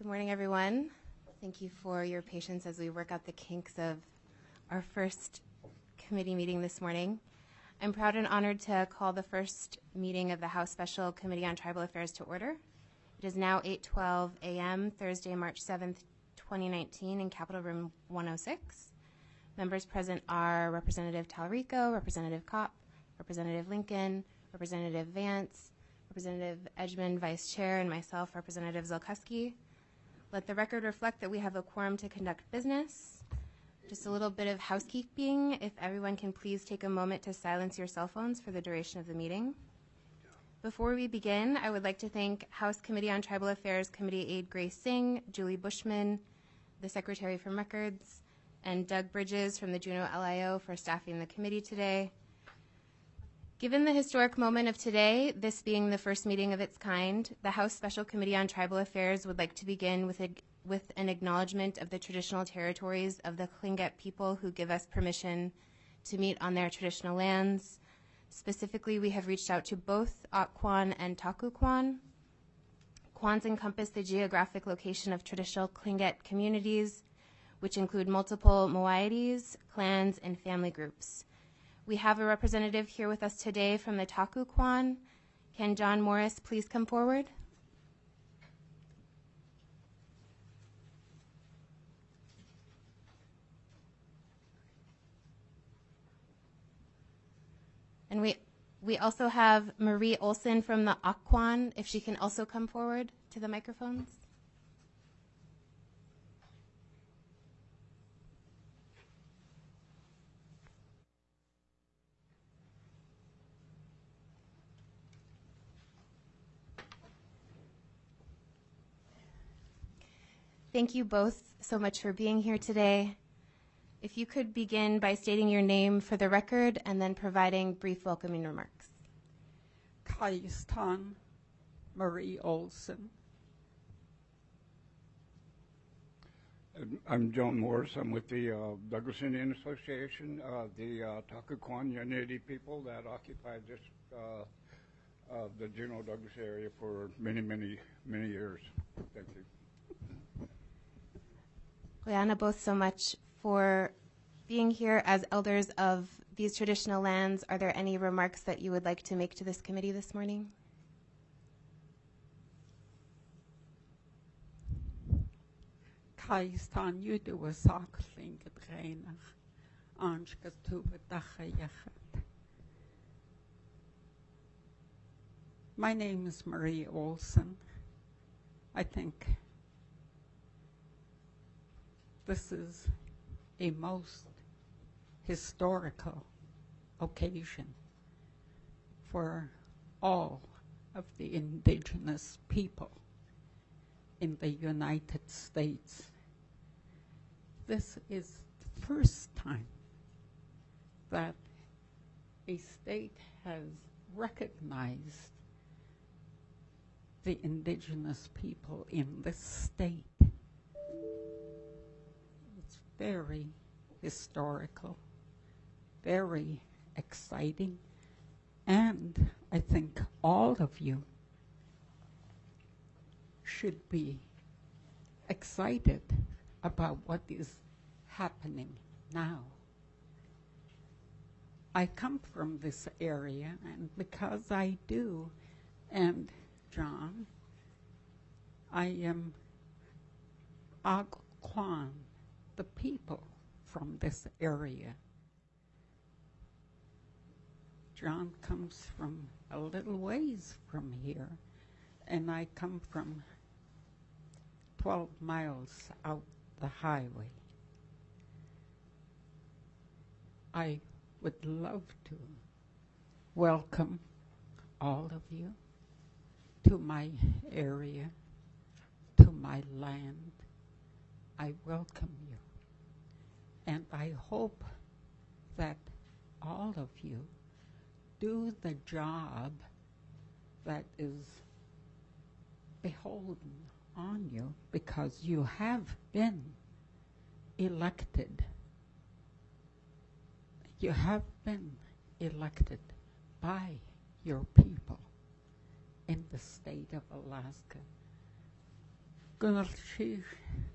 Good morning, everyone. Thank you for your patience as we work out the kinks of our first committee meeting this morning. I'm proud and honored to call the first meeting of the House Special Committee on Tribal Affairs to order. It is now 8:12 a.m., Thursday, March 7th, 2019, in Capitol Room 106. Members present are Representative Talarico, Representative Kopp, Representative Lincoln, Representative Vance, Representative Edgman, Vice Chair, and myself, Representative Zelkuski. Let the record reflect that we have a quorum to conduct business. Just a little bit of housekeeping. If everyone can please take a moment to silence your cell phones for the duration of the meeting. Before we begin, I would like to thank House Committee on Tribal Affairs Committee Aide Grace Singh, Julie Bushman, the Secretary from Records, and Doug Bridges from the Juneau LIO for staffing the committee today. Given the historic moment of today, this being the first meeting of its kind, the House Special Committee on Tribal Affairs would like to begin with an acknowledgement of the traditional territories of the Tlingit people who give us permission to meet on their traditional lands. Specifically, we have reached out to both Occoquan and Takuquan. Quans encompass the geographic location of traditional Tlingit communities, which include multiple moieties, clans, and family groups. We have a representative here with us today from the Takuquan. Can John Morris please come forward? And we also have Marie Olson from the Occoquan, if she can also come forward to the microphones. Thank you both so much for being here today. If you could begin by stating your name for the record and then providing brief welcoming remarks. Kaistan Marie Olson. I'm John Morris. I'm with the Douglas Indian Association, the Takuquan Yanadi people that occupied this the Juneau Douglas area for many, many, many years. Thank you. Liana, both so much for being here as elders of these traditional lands. Are there any remarks that you would like to make to this committee this morning? Kaistan yudu wasakling gedrenach anshkatuba dachayachat. My name is Marie Olson. I think this is a most historical occasion for all of the indigenous people in the United States. This is the first time that a state has recognized the indigenous people in this state. It's very historical, very exciting, and I think all of you should be excited about what is happening now. I come from this area, and because I do, and John, I am Occoquan, the people from this area. John comes from a little ways from here, and I come from 12 miles out the highway. I would love to welcome all of you to my area, to my land. I welcome you. And I hope that all of you do the job that is beholden on you, because you have been elected. You have been elected by your people in the state of Alaska. Gunalchi,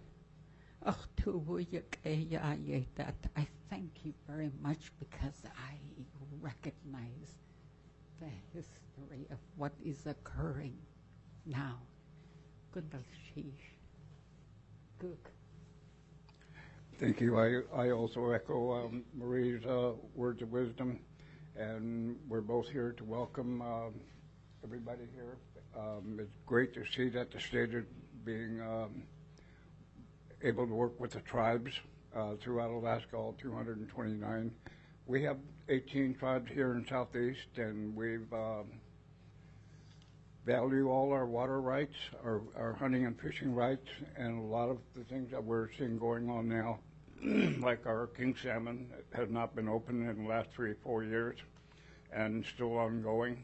that I thank you very much because I recognize the history of what is occurring now. Gunalchi. Guk. Thank you. I also echo Marie's words of wisdom, and we're both here to welcome everybody here. It's great to see that the state is being able to work with the tribes throughout Alaska, all 229. We have 18 tribes here in Southeast, and we've value all our water rights, our hunting and fishing rights, and a lot of the things that we're seeing going on now, like our king salmon has not been open in the last 3 or 4 years and still ongoing.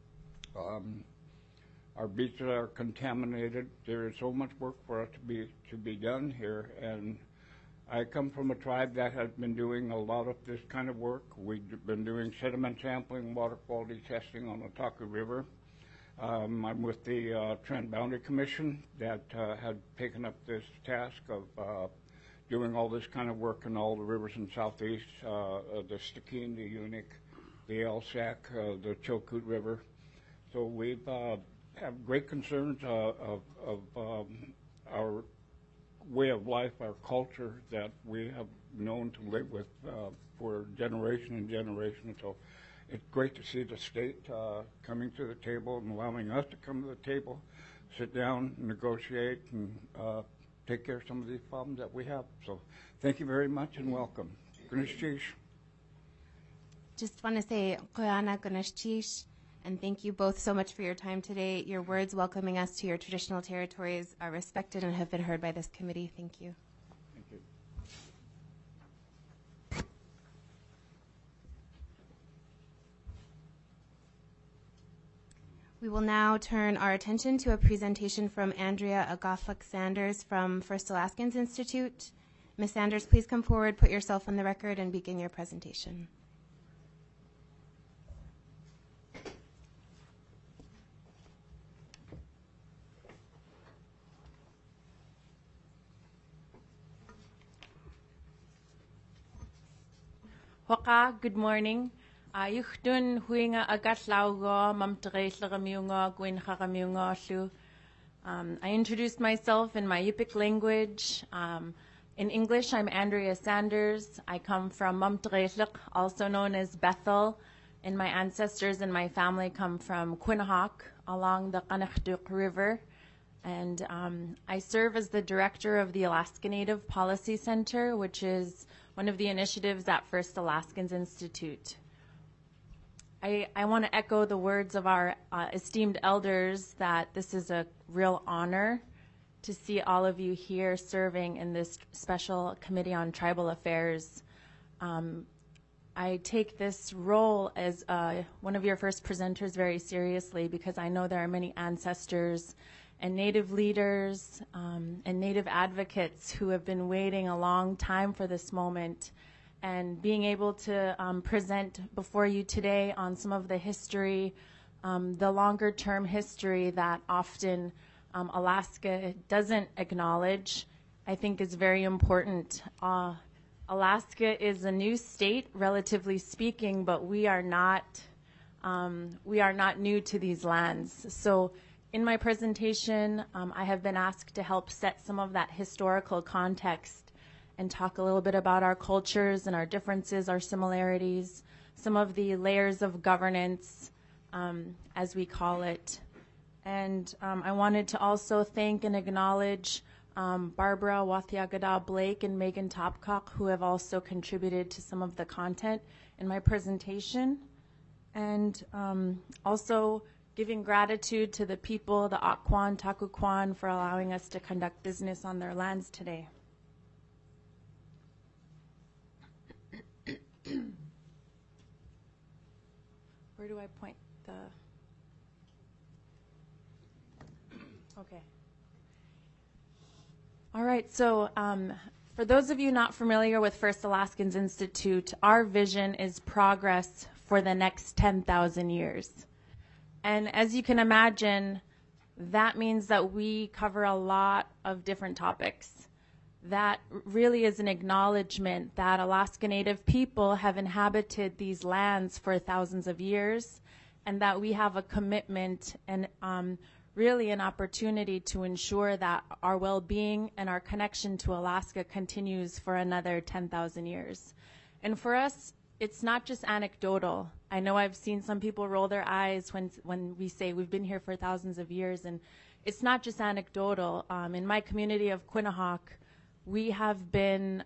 Our beaches are contaminated. There is so much work for us to be done here, and I come from a tribe that has been doing a lot of this kind of work. We've been doing sediment sampling, water quality testing on the Taku River. I'm with the Trans-Boundary Commission that had taken up this task of doing all this kind of work in all the rivers in Southeast, the Stikine, the Unik, the Elsack, the Chilkoot River. So we've have great concerns of our way of life, our culture that we have known to live with for generation and generation. So it's great to see the state coming to the table and allowing us to come to the table, sit down, negotiate, and take care of some of these problems that we have. So thank you very much and welcome. Gunashchish. Just want to say, Koyana Gunashchish, and thank you both so much for your time today. Your words welcoming us to your traditional territories are respected and have been heard by this committee. Thank you. Thank you. We will now turn our attention to a presentation from Andrea Agaflik-Sanders from First Alaskans Institute. Ms. Sanders, please come forward, put yourself on the record, and begin your presentation. Hoka, good morning. Yuhdun huinga agatlaugo mamtreitlaramiungo gwinharamiungo. I introduced myself in my Yupik language. In English, I'm Andrea Sanders. I come from Mamtreitlik, also known as Bethel, and my ancestors and my family come from Quinhagak along the Qanahduk River. And I serve as the director of the Alaska Native Policy Center, which is one of the initiatives at First Alaskans Institute. I want to echo the words of our esteemed elders that this is a real honor to see all of you here serving in this special committee on tribal affairs. I take this role as one of your first presenters very seriously because I know there are many ancestors and Native leaders and Native advocates who have been waiting a long time for this moment. And being able to present before you today on some of the history, the longer term history that often Alaska doesn't acknowledge, I think is very important. Alaska is a new state, relatively speaking, but we are not new to these lands. So in my presentation, I have been asked to help set some of that historical context and talk a little bit about our cultures and our differences, our similarities, some of the layers of governance, as we call it. And I wanted to also thank and acknowledge Barbara Wathiagada Blake and Megan Topcock, who have also contributed to some of the content in my presentation. And also giving gratitude to the people, the Akwaan, Takukwaan, for allowing us to conduct business on their lands today. Where do I point the... Okay. All right, so for those of you not familiar with First Alaskans Institute, our vision is progress for the next 10,000 years. And as you can imagine, that means that we cover a lot of different topics. That really is an acknowledgement that Alaska Native people have inhabited these lands for thousands of years, and that we have a commitment and really an opportunity to ensure that our well-being and our connection to Alaska continues for another 10,000 years. And for us, it's not just anecdotal. I know I've seen some people roll their eyes when we say we've been here for thousands of years, and it's not just anecdotal. In my community of Quinnahock, we have been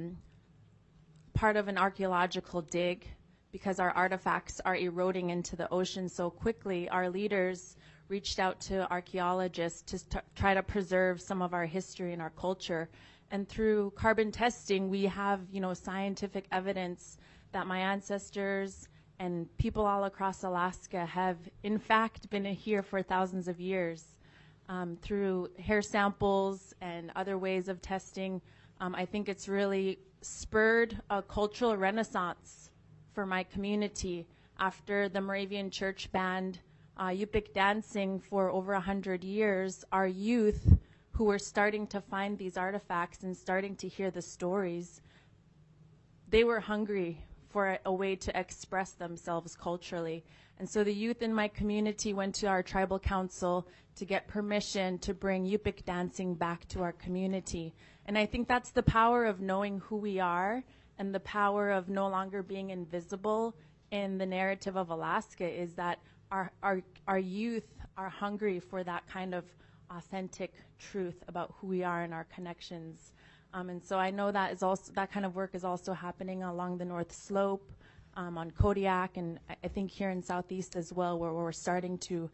part of an archaeological dig because our artifacts are eroding into the ocean so quickly. Our leaders reached out to archaeologists to try to preserve some of our history and our culture. And through carbon testing, we have, scientific evidence that my ancestors and people all across Alaska have, in fact, been here for thousands of years. Through hair samples and other ways of testing, I think it's really spurred a cultural renaissance for my community. After the Moravian Church banned Yupik dancing for over 100 years, our youth who were starting to find these artifacts and starting to hear the stories, they were hungry for a way to express themselves culturally. And so the youth in my community went to our tribal council to get permission to bring Yupik dancing back to our community. And I think that's the power of knowing who we are and the power of no longer being invisible in the narrative of Alaska, is that our youth are hungry for that kind of authentic truth about who we are and our connections. And so I know that kind of work is also happening along the North Slope, on Kodiak, and I think here in Southeast as well, where we're starting to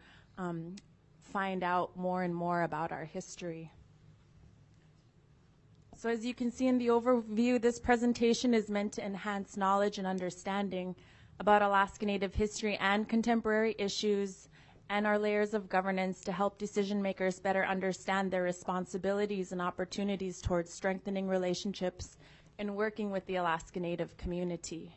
find out more and more about our history. So as you can see in the overview, this presentation is meant to enhance knowledge and understanding about Alaska Native history and contemporary issues and our layers of governance to help decision makers better understand their responsibilities and opportunities towards strengthening relationships and working with the Alaska Native community.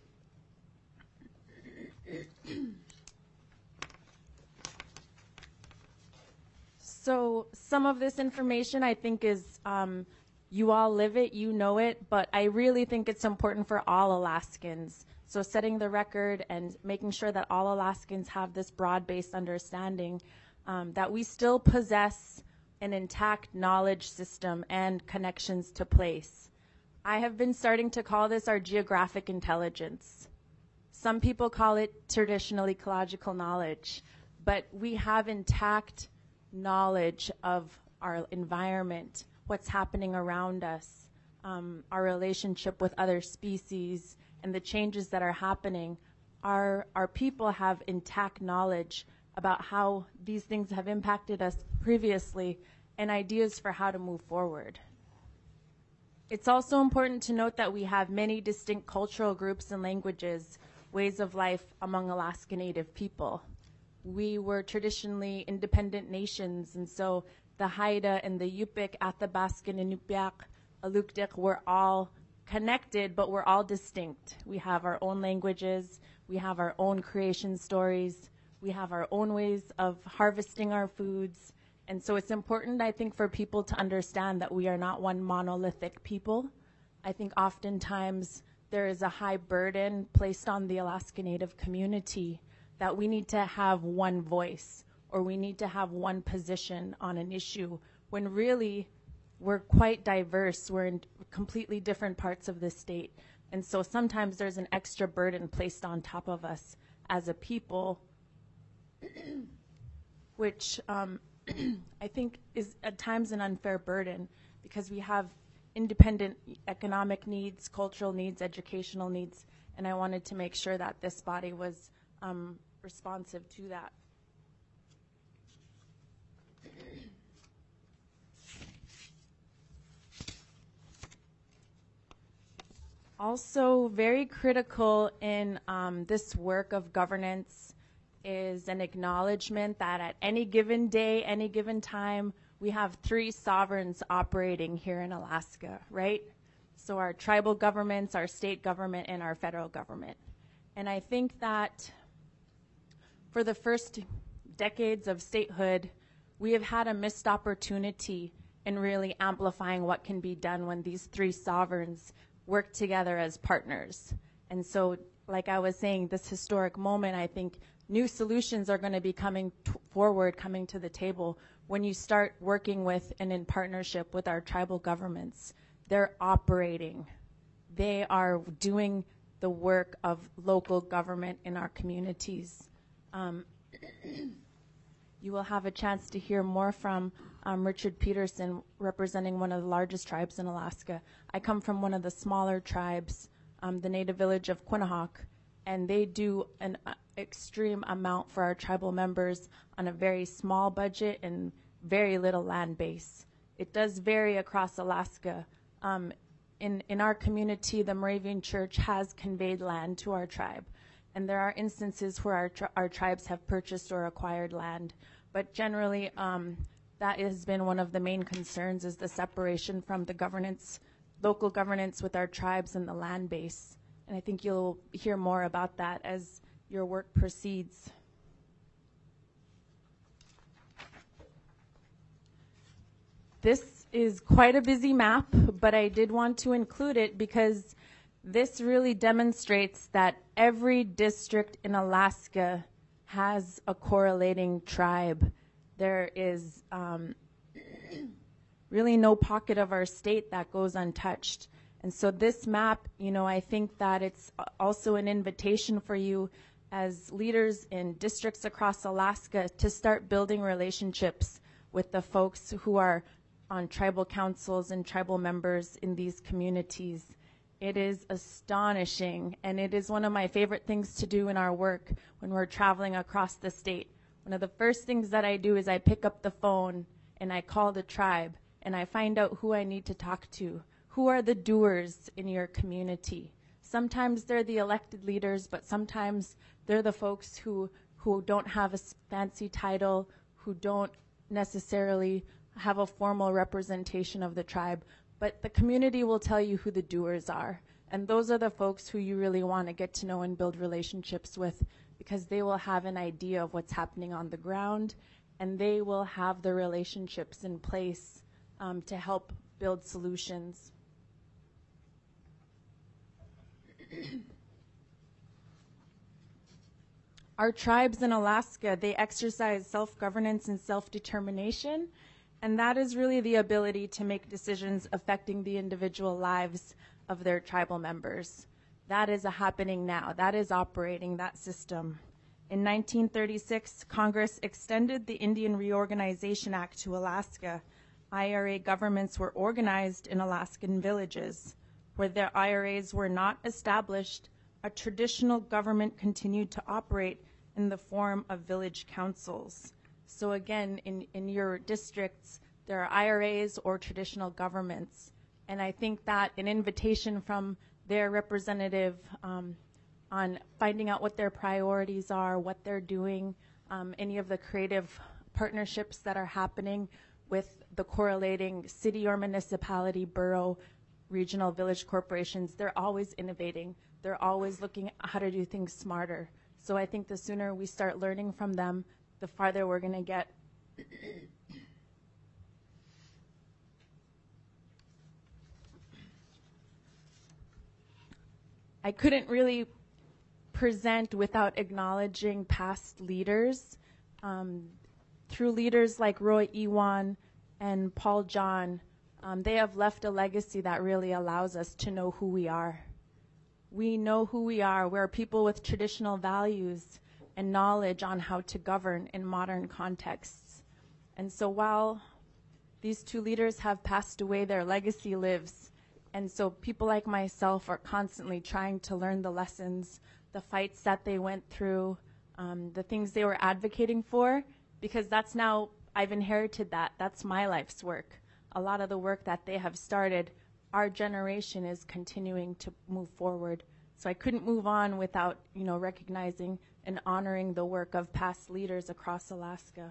So some of this information I think is, you all live it, you know it, but I really think it's important for all Alaskans. So setting the record and making sure that all Alaskans have this broad-based understanding that we still possess an intact knowledge system and connections to place. I have been starting to call this our geographic intelligence. Some people call it traditional ecological knowledge, but we have intact knowledge of our environment, what's happening around us, our relationship with other species, and the changes that are happening. Our people have intact knowledge about how these things have impacted us previously and ideas for how to move forward. It's also important to note that we have many distinct cultural groups and languages, ways of life among Alaska Native people. We were traditionally independent nations, and so the Haida and the Yupik, Athabaskan, Inupiaq, Alukdik were all connected, but we're all distinct. We have our own languages, we have our own creation stories, we have our own ways of harvesting our foods. And so it's important, I think, for people to understand that we are not one monolithic people. I think oftentimes there is a high burden placed on the Alaska Native community that we need to have one voice or we need to have one position on an issue, when really we're quite diverse. We're in completely different parts of the state. And so sometimes there's an extra burden placed on top of us as a people, which I think is at times an unfair burden, because we have independent economic needs, cultural needs, educational needs, and I wanted to make sure that this body was responsive to that. Also very critical in this work of governance is an acknowledgement that at any given day, any given time, we have 3 sovereigns operating here in Alaska, right? So our tribal governments, our state government, and our federal government. And I think that for the first decades of statehood, we have had a missed opportunity in really amplifying what can be done when these three sovereigns work together as partners. And so, like I was saying, this historic moment, I think new solutions are going to be coming forward, coming to the table when you start working with and in partnership with our tribal governments. They're operating. They are doing the work of local government in our communities. You will have a chance to hear more from Richard Peterson, representing one of the largest tribes in Alaska. I come from one of the smaller tribes, the native village of Quinnahock, and they do an extreme amount for our tribal members on a very small budget and very little land base. It does vary across Alaska. In our community, the Moravian Church has conveyed land to our tribe, and there are instances where our tribes have purchased or acquired land. But generally, that has been one of the main concerns, is the separation from the governance, local governance with our tribes and the land base. And I think you'll hear more about that as your work proceeds. This is quite a busy map, but I did want to include it because this really demonstrates that every district in Alaska has a correlating tribe. There is really no pocket of our state that goes untouched. And so this map, I think that it's also an invitation for you as leaders in districts across Alaska to start building relationships with the folks who are on tribal councils and tribal members in these communities. It is astonishing, and it is one of my favorite things to do in our work when we're traveling across the state. One of the first things that I do is I pick up the phone and I call the tribe and I find out who I need to talk to. Who are the doers in your community? Sometimes they're the elected leaders, but sometimes they're the folks who don't have a fancy title, who don't necessarily have a formal representation of the tribe, but the community will tell you who the doers are. And those are the folks who you really want to get to know and build relationships with, because they will have an idea of what's happening on the ground, and they will have the relationships in place to help build solutions. Our tribes in Alaska, they exercise self-governance and self-determination, and that is really the ability to make decisions affecting the individual lives of their tribal members. That is happening now. That is operating, that system. In 1936, Congress extended the Indian Reorganization Act to Alaska. IRA governments were organized in Alaskan villages. Where their IRAs were not established, a traditional government continued to operate in the form of village councils. So again, in your districts, there are IRAs or traditional governments. And I think that an invitation from their representative on finding out what their priorities are, what they're doing, any of the creative partnerships that are happening with the correlating city or municipality, borough, regional village corporations, they're always innovating. They're always looking at how to do things smarter. So I think the sooner we start learning from them, the farther we're going to get. I couldn't really present without acknowledging past leaders. Through leaders like Roy Ewan and Paul John, they have left a legacy that really allows us to know who we are. We know who we are. We're people with traditional values and knowledge on how to govern in modern contexts. And so while these two leaders have passed away, their legacy lives. And so people like myself are constantly trying to learn the lessons, the fights that they went through, the things they were advocating for, because that's now, I've inherited that. That's my life's work. A lot of the work that they have started, our generation is continuing to move forward. So I couldn't move on without, recognizing and honoring the work of past leaders across Alaska.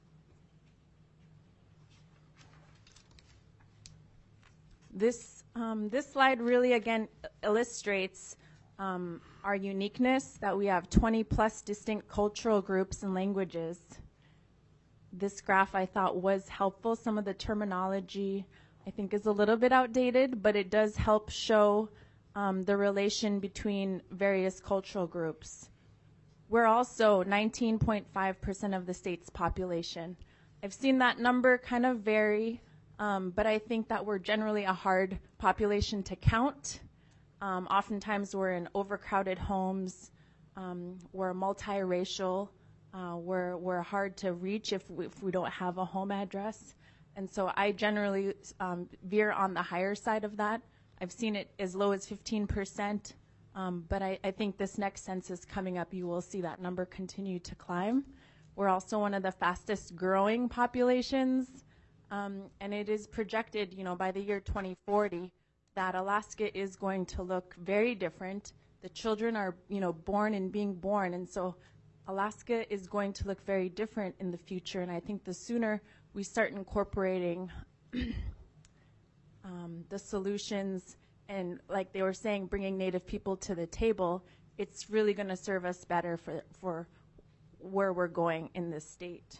This slide really, again, illustrates our uniqueness, that we have 20 plus distinct cultural groups and languages. this graph I thought was helpful. Some of the terminology I think is a little bit outdated, but it does help show the relation between various cultural groups. We're also 19.5% of the state's population. I've seen that number kind of vary, but I think that we're generally a hard population to count. Oftentimes we're in overcrowded homes, we're multiracial, we're hard to reach if we don't have a home address. And so I generally veer on the higher side of that. I've seen it as low as 15%, but I think this next census coming up, you will see that number continue to climb. We're also one of the fastest growing populations, and it is projected, by the year 2040, that Alaska is going to look very different. The children are, born and being born, and so Alaska is going to look very different in the future, and I think the sooner we start incorporating the solutions and, like they were saying, bringing Native people to the table, it's really going to serve us better for where we're going in this state.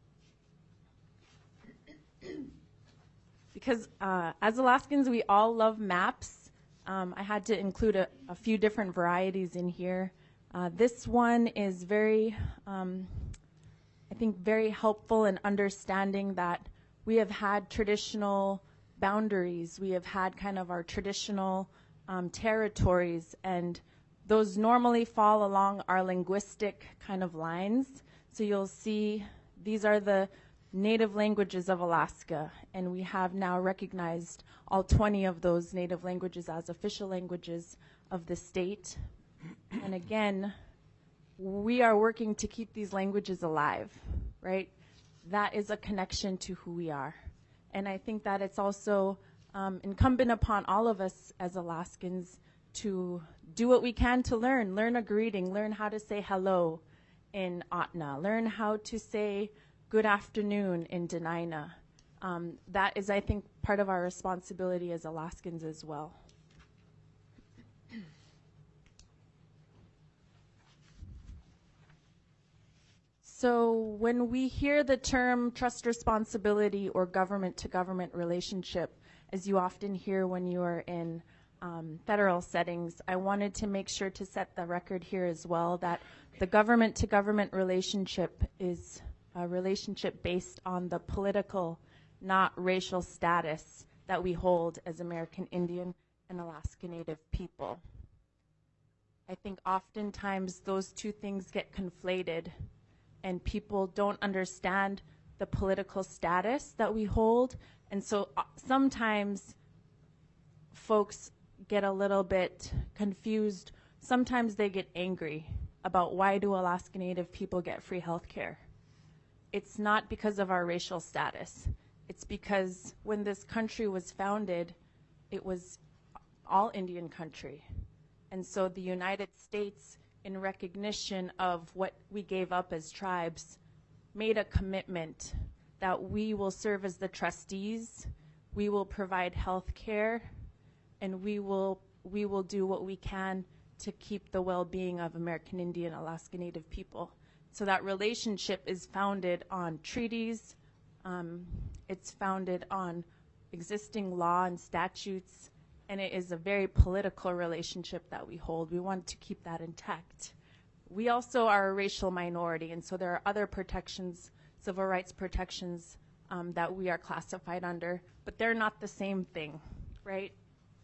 Because as Alaskans, we all love maps. I had to include a few different varieties in here. This one is very, I think, very helpful in understanding that we have had traditional boundaries. We have had kind of our traditional territories, and those normally fall along our linguistic kind of lines. So you'll see these are the native languages of Alaska, and we have now recognized all 20 of those native languages as official languages of the state. And again, we are working to keep these languages alive, right? That is a connection to who we are. And I think that it's also incumbent upon all of us as Alaskans to do what we can to learn a greeting, learn how to say hello in Ahtna, learn how to say good afternoon in Dena'ina. That is, I think, part of our responsibility as Alaskans as well. So when we hear the term trust responsibility or government-to-government relationship, as you often hear when you are in federal settings, I wanted to make sure to set the record here as well that the government-to-government relationship is a relationship based on the political, not racial status that we hold as American Indian and Alaska Native people. I think oftentimes those two things get conflated, and people don't understand the political status that we hold. And so sometimes folks get a little bit confused. Sometimes they get angry about why do Alaska Native people get free health care. It's not because of our racial status. It's because when this country was founded, it was all Indian country. And so the United States, in recognition of what we gave up as tribes, made a commitment that we will serve as the trustees, we will provide health care, and we will do what we can to keep the well-being of American Indian Alaska Native people. So that relationship is founded on treaties, it's founded on existing law and statutes, and it is a very political relationship that we hold. We want to keep that intact. We also are a racial minority, and so there are other protections, civil rights protections, that we are classified under, but they're not the same thing, right?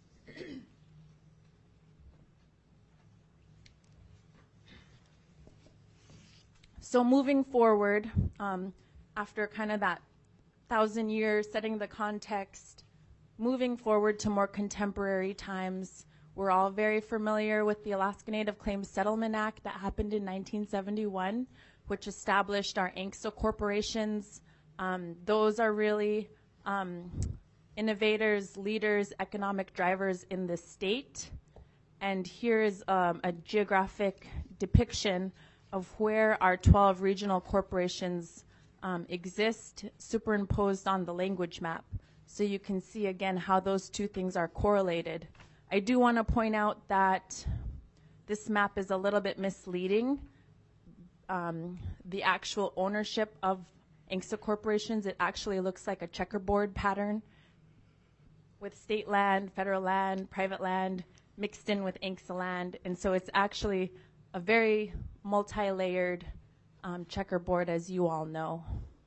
So moving forward, after kind of that 1,000 years, setting the context, moving forward to more contemporary times, we're all very familiar with the Alaska Native Claims Settlement Act that happened in 1971, which established our ANCSA corporations. Those are really innovators, leaders, economic drivers in the state. And here is a geographic depiction of where our 12 regional corporations exist, superimposed on the language map. So you can see again how those two things are correlated. I do want to point out that this map is a little bit misleading. The actual ownership of INCSA corporations, it actually looks like a checkerboard pattern with state land, federal land, private land, mixed in with INCSA land. And so it's actually a very multi-layered checkerboard, as you all know.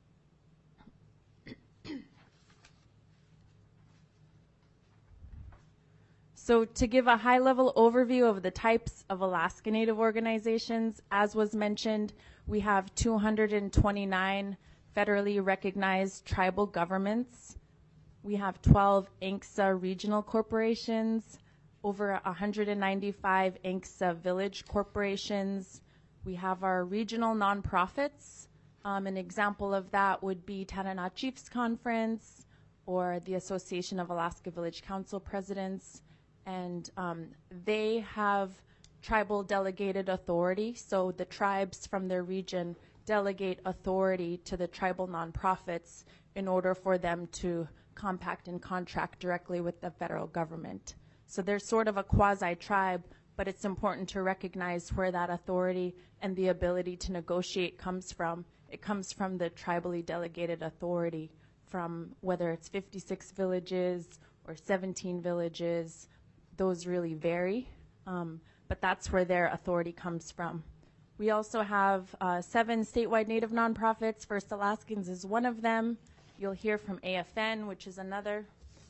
So to give a high-level overview of the types of Alaska Native organizations, as was mentioned, we have 229 federally recognized tribal governments. We have 12 INCSA regional corporations, over 195 INCSA village corporations. We have our regional nonprofits. An example of that would be Tanana Chiefs Conference or the Association of Alaska Village Council Presidents. And they have tribal delegated authority, so the tribes from their region delegate authority to the tribal nonprofits in order for them to compact and contract directly with the federal government. So they're sort of a quasi-tribe, but it's important to recognize where that authority and the ability to negotiate comes from. It comes from the tribally delegated authority, from whether it's 56 villages or 17 villages. Those really vary, but that's where their authority comes from. We also have 7 statewide Native nonprofits. First Alaskans is one of them. You'll hear from AFN, which is another.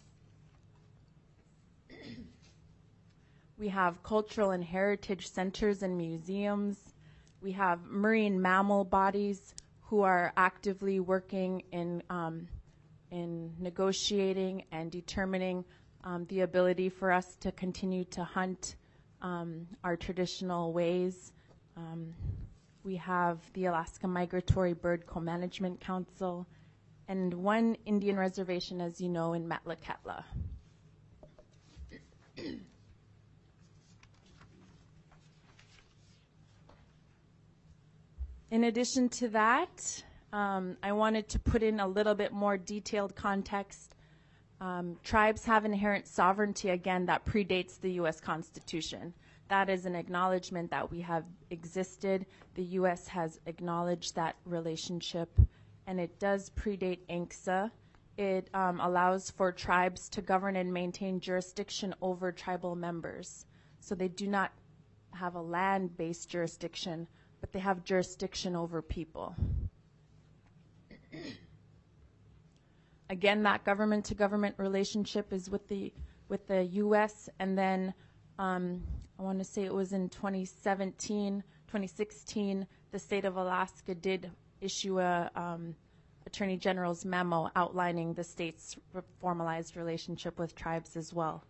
We have cultural and heritage centers and museums. We have marine mammal bodies who are actively working in negotiating and determining the ability for us to continue to hunt our traditional ways. We have the Alaska Migratory Bird Co-Management Council and one Indian reservation, as you know, in Metlakatla. In addition to that, I wanted to put in a little bit more detailed context. Tribes have inherent sovereignty, again, that predates the U.S. Constitution. That is an acknowledgement that we have existed. The U.S. has acknowledged that relationship, and it does predate INCSA. It allows for tribes to govern and maintain jurisdiction over tribal members. So they do not have a land-based jurisdiction, but they have jurisdiction over people. Again, that government-to-government relationship is with the U.S. And then I want to say it was in 2016, the state of Alaska did issue a Attorney General's memo outlining the state's formalized relationship with tribes as well.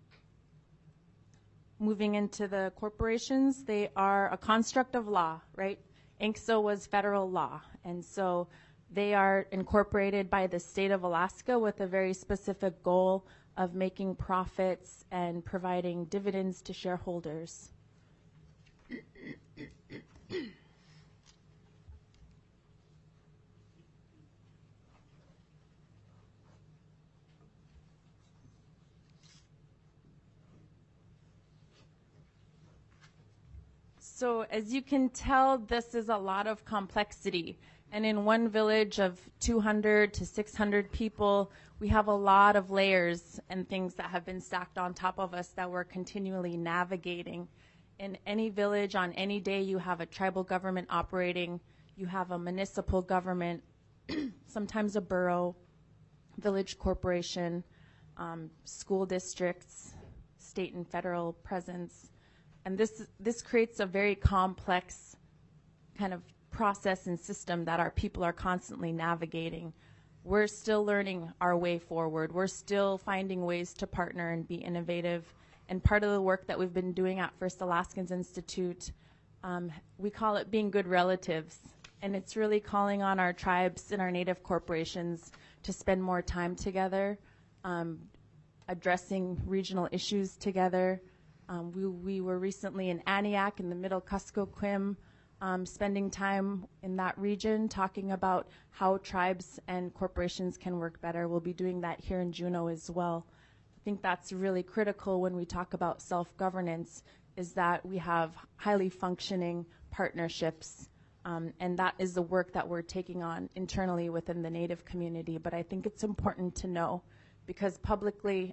Moving into the corporations, they are a construct of law, right? INCSA was federal law, and so they are incorporated by the state of Alaska with a very specific goal of making profits and providing dividends to shareholders. So as you can tell, this is a lot of complexity. And in one village of 200 to 600 people, we have a lot of layers and things that have been stacked on top of us that we're continually navigating. In any village, on any day, you have a tribal government operating, you have a municipal government, sometimes a borough, village corporation, school districts, state and federal presence. And this creates a very complex kind of process and system that our people are constantly navigating. We're still learning our way forward. We're still finding ways to partner and be innovative. And part of the work that we've been doing at First Alaskans Institute, we call it being good relatives. And it's really calling on our tribes and our Native corporations to spend more time together, addressing regional issues together. We were recently in Aniak in the Middle Kuskokwim, spending time in that region talking about how tribes and corporations can work better. We'll be doing that here in Juneau as well. I think that's really critical when we talk about self-governance, is that we have highly functioning partnerships And that is the work that we're taking on internally within the Native community. But I think it's important to know, because publicly,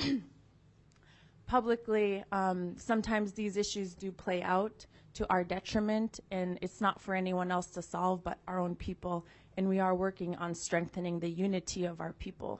sometimes these issues do play out to our detriment, and it's not for anyone else to solve but our own people. And we are working on strengthening the unity of our people.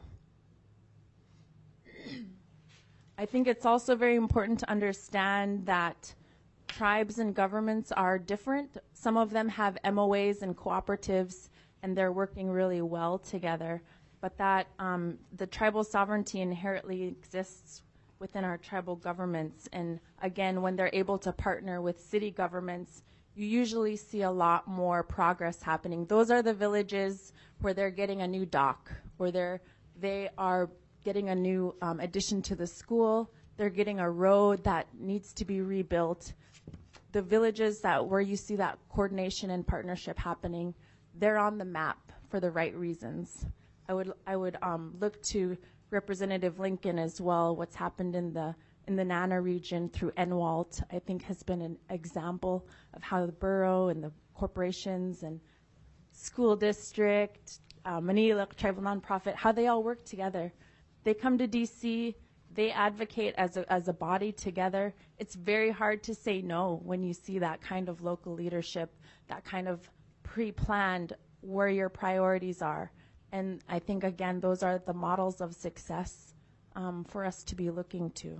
I think it's also very important to understand that tribes and governments are different. Some of them have MOAs and cooperatives, and they're working really well together. But that the tribal sovereignty inherently exists within our tribal governments. And again, when they're able to partner with city governments, you usually see a lot more progress happening. Those are the villages where they're getting a new dock, where they are getting a new addition to the school. They're getting a road that needs to be rebuilt. The villages where you see that coordination and partnership happening, they're on the map for the right reasons. I would look to Representative Lincoln as well. What's happened in the Nana region through NWALT, I think, has been an example of how the borough and the corporations and school district, Manila tribal nonprofit, how they all work together. They come to DC. They advocate as a body together. It's very hard to say no when you see that kind of local leadership, that kind of pre-planned where your priorities are. And I think, again, those are the models of success for us to be looking to.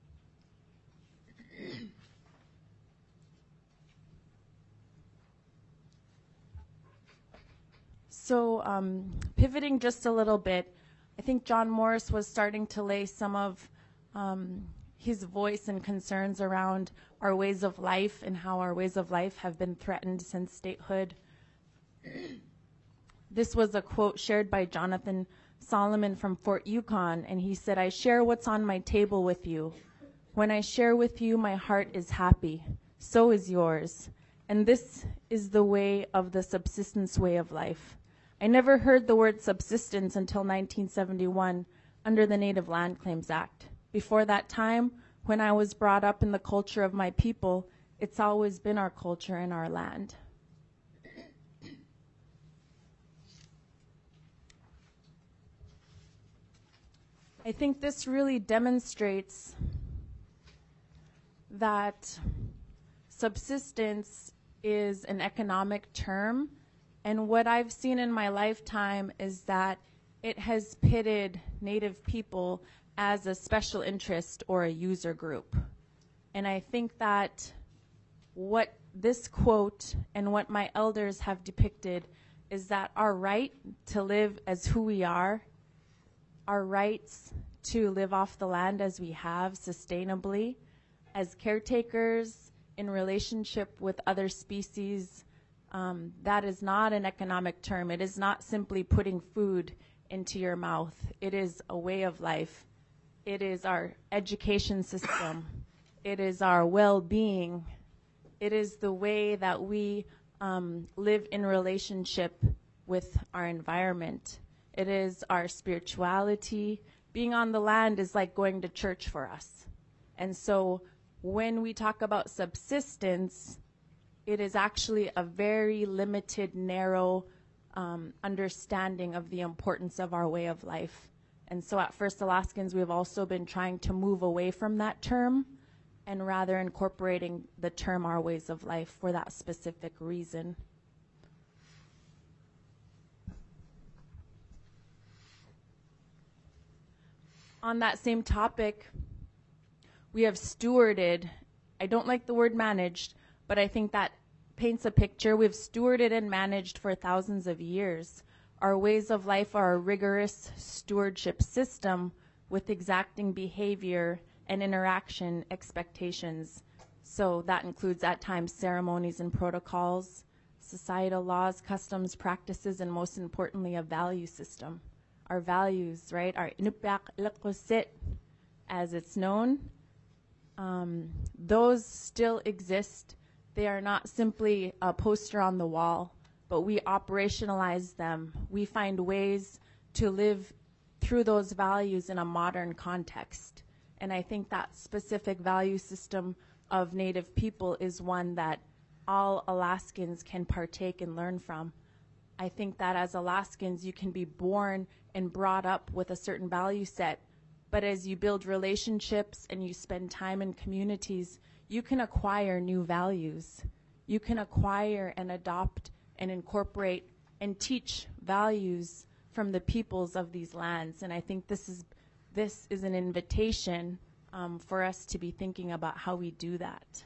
So pivoting just a little bit, I think John Morris was starting to lay some of his voice and concerns around our ways of life and how our ways of life have been threatened since statehood. This was a quote shared by Jonathan Solomon from Fort Yukon, and he said, "I share what's on my table with you. When I share with you, my heart is happy. So is yours. And this is the way of the subsistence way of life." I never heard the word subsistence until 1971 under the Native Land Claims Act. Before that time, when I was brought up in the culture of my people, it's always been our culture and our land. I think this really demonstrates that subsistence is an economic term, and what I've seen in my lifetime is that it has pitted Native people as a special interest or a user group. And I think that what this quote and what my elders have depicted is that our right to live as who we are, our rights to live off the land as we have sustainably, as caretakers in relationship with other species, that is not an economic term. It is not simply putting food into your mouth. It is a way of life. It is our education system. It is our well-being. It is the way that we live in relationship with our environment. It is our spirituality. Being on the land is like going to church for us. And so when we talk about subsistence, it is actually a very limited, narrow understanding of the importance of our way of life. And so at First Alaskans, we've also been trying to move away from that term and rather incorporating the term our ways of life for that specific reason. On that same topic, we have stewarded, I don't like the word managed, but I think that paints a picture. We've stewarded and managed for thousands of years. Our ways of life are a rigorous stewardship system with exacting behavior and interaction expectations. So that includes at times ceremonies and protocols, societal laws, customs, practices, and most importantly, a value system. Our values, right? Our Inupiaq Ilocos, as it's known, those still exist. They are not simply a poster on the wall, but we operationalize them. We find ways to live through those values in a modern context. And I think that specific value system of Native people is one that all Alaskans can partake and learn from. I think that as Alaskans, you can be born and brought up with a certain value set, but as you build relationships and you spend time in communities, you can acquire new values. You can acquire and adopt and incorporate and teach values from the peoples of these lands. And I think this is an invitation for us to be thinking about how we do that.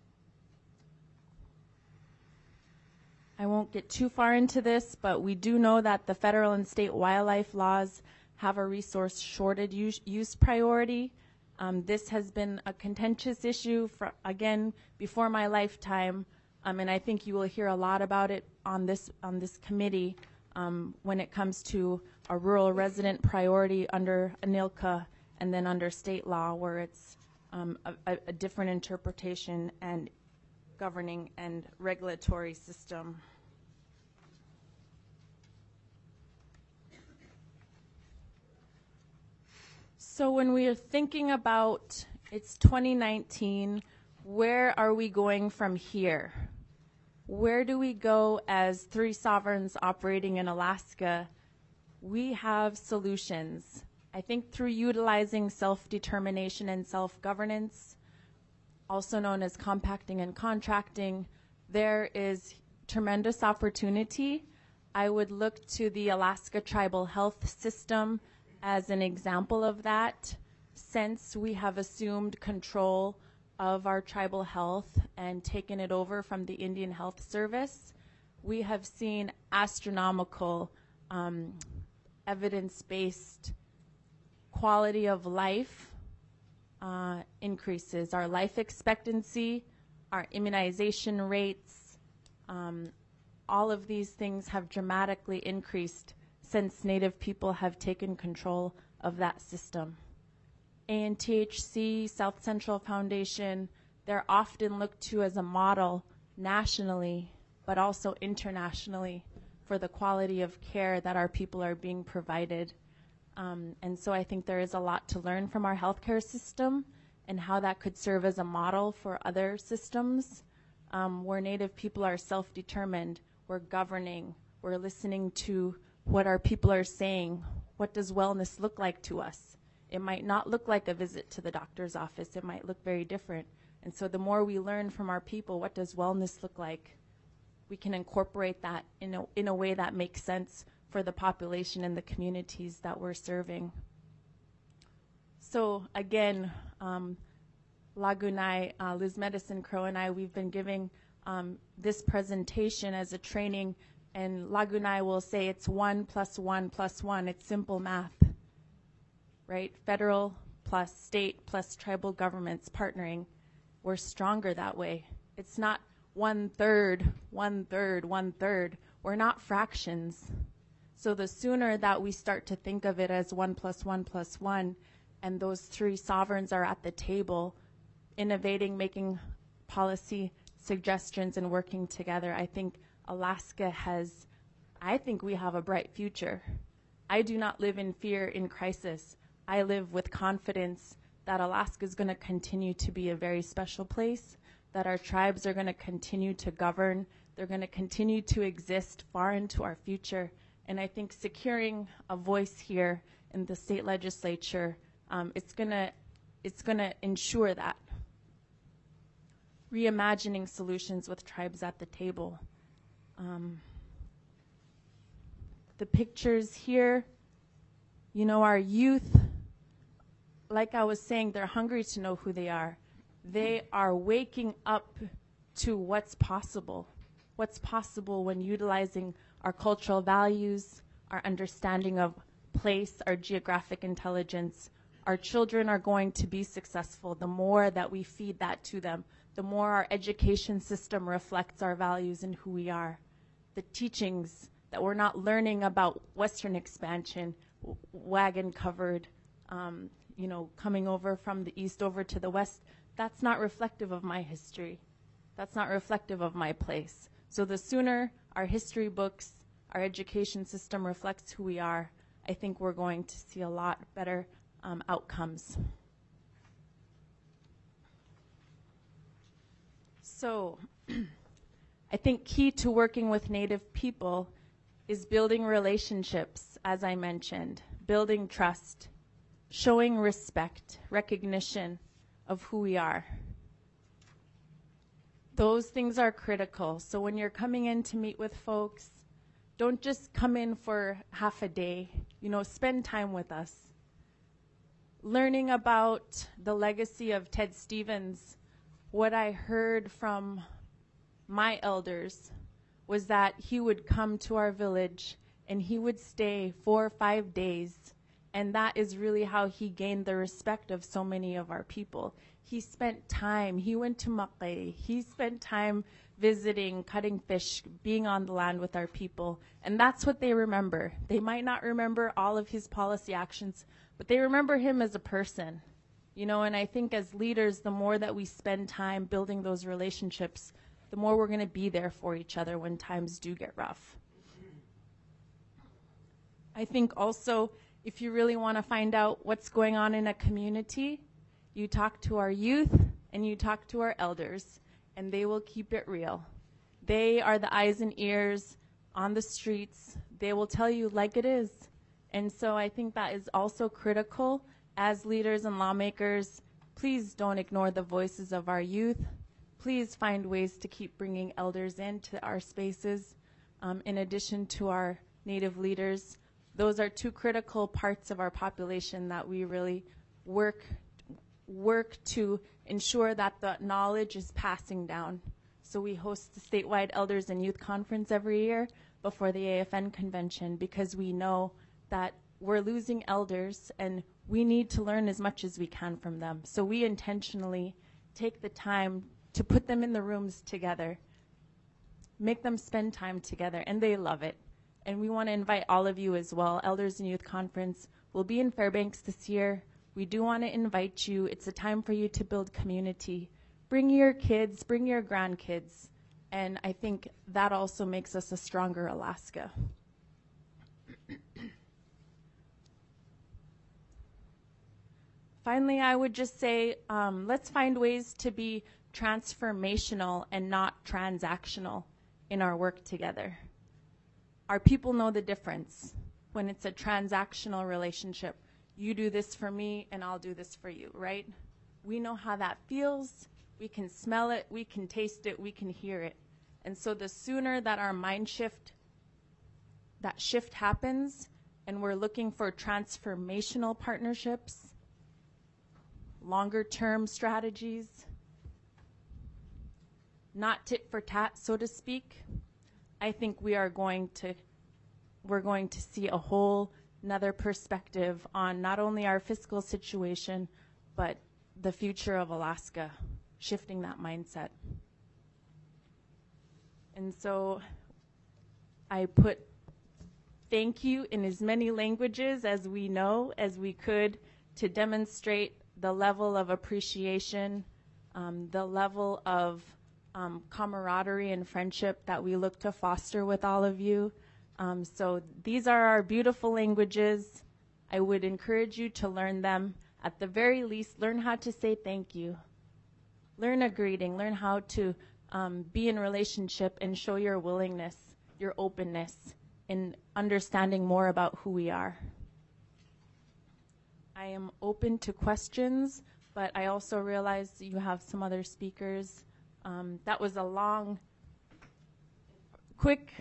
I won't get too far into this, but we do know that the federal and state wildlife laws have a resource shortage use priority. This has been a contentious issue, again, before my lifetime, and I think you will hear a lot about it on this committee when it comes to a rural resident priority under ANILCA and then under state law, where it's a different interpretation and governing and regulatory system. So when we are thinking about, it's 2019, where are we going from here? Where do we go as three sovereigns operating in Alaska? We have solutions. I think through utilizing self-determination and self-governance, also known as compacting and contracting, there is tremendous opportunity. I would look to the Alaska Tribal Health System as an example of that. Since we have assumed control of our tribal health and taken it over from the Indian Health Service, we have seen astronomical evidence-based quality of life increases. Our life expectancy, our immunization rates, all of these things have dramatically increased since Native people have taken control of that system. ANTHC, South Central Foundation, they're often looked to as a model nationally, but also internationally for the quality of care that our people are being provided. And so I think there is a lot to learn from our healthcare system and how that could serve as a model for other systems where Native people are self-determined, we're governing, we're listening to what our people are saying. What does wellness look like to us? It might not look like a visit to the doctor's office. It might look very different. And so the more we learn from our people, what does wellness look like? We can incorporate that in a way that makes sense for the population and the communities that we're serving. So again, Lagunai, Liz Medicine Crow and I, we've been giving this presentation as a training, and Lagunai will say it's 1 + 1 + 1. It's simple math, right? Federal plus state plus tribal governments partnering. We're stronger that way. It's not 1/3, 1/3, 1/3. We're not fractions. So the sooner that we start to think of it as 1 + 1 + 1, and those three sovereigns are at the table, innovating, making policy suggestions, and working together, I think Alaska I think we have a bright future. I do not live in fear in crisis. I live with confidence that Alaska is going to continue to be a very special place, that our tribes are going to continue to govern, they're going to continue to exist far into our future. And I think securing a voice here in the state legislature, it's going to ensure that. Reimagining solutions with tribes at the table. The pictures here, our youth, like I was saying, they're hungry to know who they are. They are waking up to what's possible when utilizing our cultural values, our understanding of place, our geographic intelligence. Our children are going to be successful the more that we feed that to them, the more our education system reflects our values and who we are. The teachings that we're not learning about Western expansion, wagon covered, coming over from the east over to the west, that's not reflective of my history. That's not reflective of my place. So the sooner our history books, our education system reflects who we are, I think we're going to see a lot better outcomes. So I think key to working with Native people is building relationships, as I mentioned, building trust, showing respect, recognition of who we are. Those things are critical. So when you're coming in to meet with folks, don't just come in for half a day. Spend time with us. Learning about the legacy of Ted Stevens, what I heard from my elders was that he would come to our village and he would stay 4 or 5 days. And that is really how he gained the respect of so many of our people. He spent time, he went to Makai, he spent time visiting, cutting fish, being on the land with our people. And that's what they remember. They might not remember all of his policy actions, but they remember him as a person. And I think as leaders, the more that we spend time building those relationships, the more we're going to be there for each other when times do get rough. I think also, if you really want to find out what's going on in a community, you talk to our youth and you talk to our elders, and they will keep it real. They are the eyes and ears on the streets. They will tell you like it is. And so I think that is also critical as leaders and lawmakers. Please don't ignore the voices of our youth. Please find ways to keep bringing elders into our spaces, in addition to our Native leaders. Those are two critical parts of our population that we really work to ensure that the knowledge is passing down. So we host the statewide Elders and Youth Conference every year before the AFN convention, because we know that we're losing elders and we need to learn as much as we can from them. So we intentionally take the time to put them in the rooms together, make them spend time together, and they love it. And we want to invite all of you as well. Elders and Youth Conference will be in Fairbanks this year. We do want to invite you. It's a time for you to build community. Bring your kids, bring your grandkids. And I think that also makes us a stronger Alaska. Finally, I would just say, let's find ways to be transformational and not transactional in our work together. Our people know the difference when it's a transactional relationship. You do this for me and I'll do this for you, right? We know how that feels. We can smell it, we can taste it, we can hear it. And so the sooner that our mind shift, that shift happens, and we're looking for transformational partnerships, longer term strategies, not tit for tat, so to speak, I think we're going to see a whole another perspective on not only our fiscal situation, but the future of Alaska, shifting that mindset. And so I put thank you in as many languages as we know, as we could, to demonstrate the level of appreciation, the level of camaraderie and friendship that we look to foster with all of you. So these are our beautiful languages. I would encourage you to learn them. At the very least, learn how to say thank you. Learn a greeting. Learn how to be in relationship and show your willingness, your openness in understanding more about who we are. I am open to questions, but I also realize you have some other speakers. That was a long, quick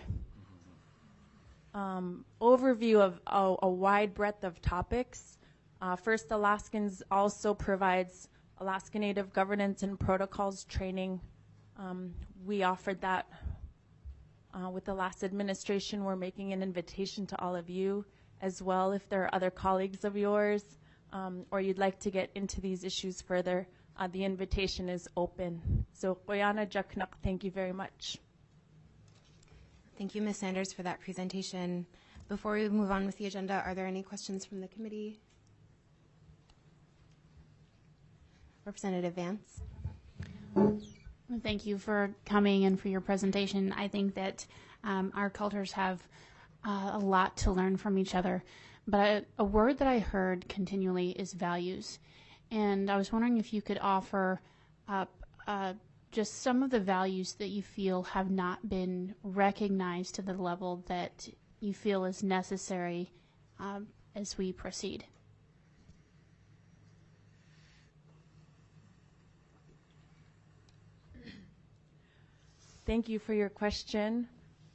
overview of a wide breadth of topics. First Alaskans also provides Alaska Native governance and protocols training. We offered that with the last administration. We're making an invitation to all of you as well. If there are other colleagues of yours or you'd like to get into these issues further, the invitation is open. So, Oyana Jaknuk, thank you very much. Thank you, Ms. Sanders, for that presentation. Before we move on with the agenda, are there any questions from the committee? Representative Vance. Thank you for coming and for your presentation. I think that our cultures have a lot to learn from each other. But a word that I heard continually is values. And I was wondering if you could offer up just some of the values that you feel have not been recognized to the level that you feel is necessary as we proceed. Thank you for your question.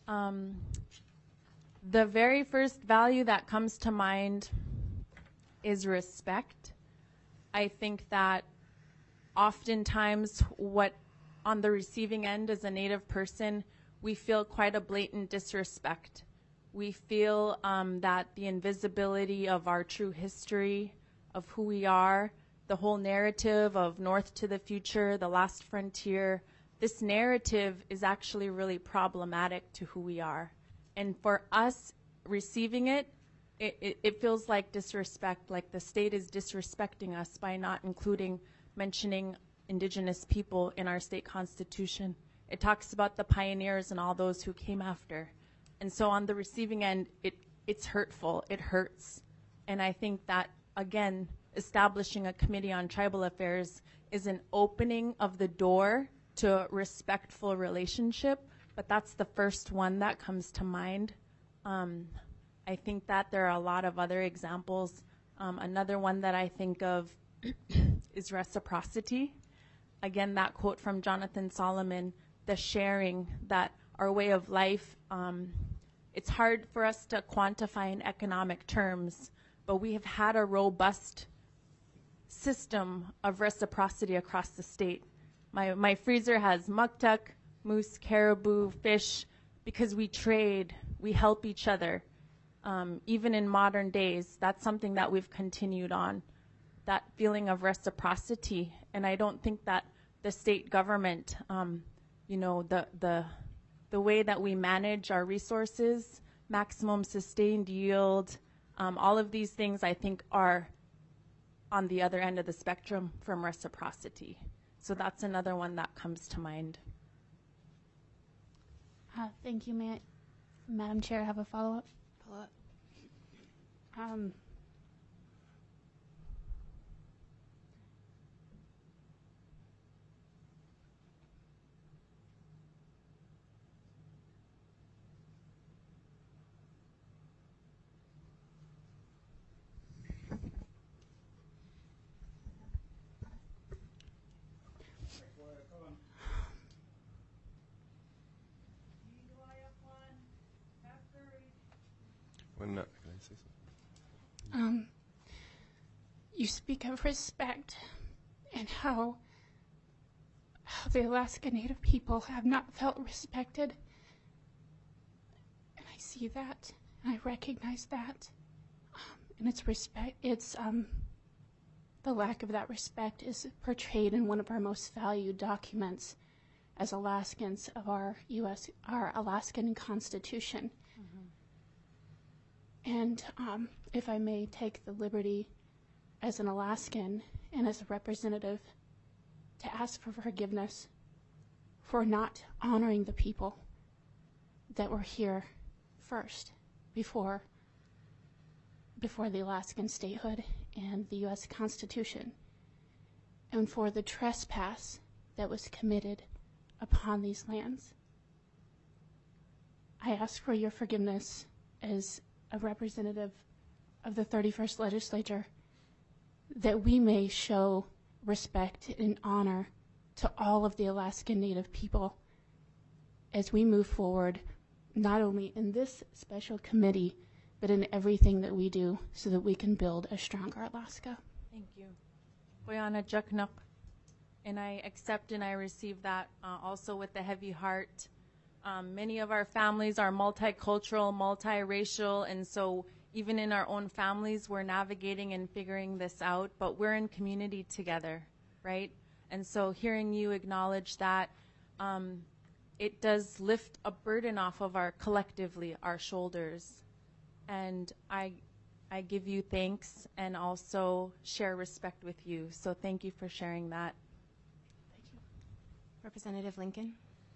The very first value that comes to mind is respect. I think that oftentimes what on the receiving end as a Native person, we feel quite a blatant disrespect. We feel that the invisibility of our true history, of who we are, the whole narrative of North to the Future, the last frontier, this narrative is actually really problematic to who we are. And for us receiving it, it feels like disrespect, like the state is disrespecting us by not mentioning Indigenous people in our state constitution. It talks about the pioneers and all those who came after. And so on the receiving end, it's hurtful, it hurts. And I think that, again, establishing a committee on tribal affairs is an opening of the door to a respectful relationship, but that's the first one that comes to mind. I think that there are a lot of other examples. Another one that I think of is reciprocity. Again, that quote from Jonathan Solomon, the sharing, that our way of life, it's hard for us to quantify in economic terms, but we have had a robust system of reciprocity across the state. My freezer has muktuk, moose, caribou, fish, because we trade, we help each other. Even in modern days, that's something that we've continued on, that feeling of reciprocity. And I don't think that the state government, the way that we manage our resources, maximum sustained yield, all of these things I think are on the other end of the spectrum from reciprocity. So that's another one that comes to mind. Thank you, Madam Chair. Have a follow-up? Can I say something? You speak of respect and how the Alaska Native people have not felt respected. And I see that, and I recognize that. And it's respect, the lack of that respect is portrayed in one of our most valued documents as Alaskans of our Alaskan Constitution. And if I may take the liberty as an Alaskan and as a representative to ask for forgiveness for not honoring the people that were here first before the Alaskan statehood and the U.S. Constitution, and for the trespass that was committed upon these lands. I ask for your forgiveness as a representative of the 31st Legislature, that we may show respect and honor to all of the Alaskan Native people as we move forward, not only in this special committee, but in everything that we do so that we can build a stronger Alaska. Thank you. Hoyana Jaknuk. And I accept and I receive that also with a heavy heart. Many of our families are multicultural, multiracial, and so even in our own families, we're navigating and figuring this out, but we're in community together, right? And so hearing you acknowledge that, it does lift a burden off of collectively, our shoulders. And I give you thanks and also share respect with you. So thank you for sharing that. Thank you. Representative Lincoln.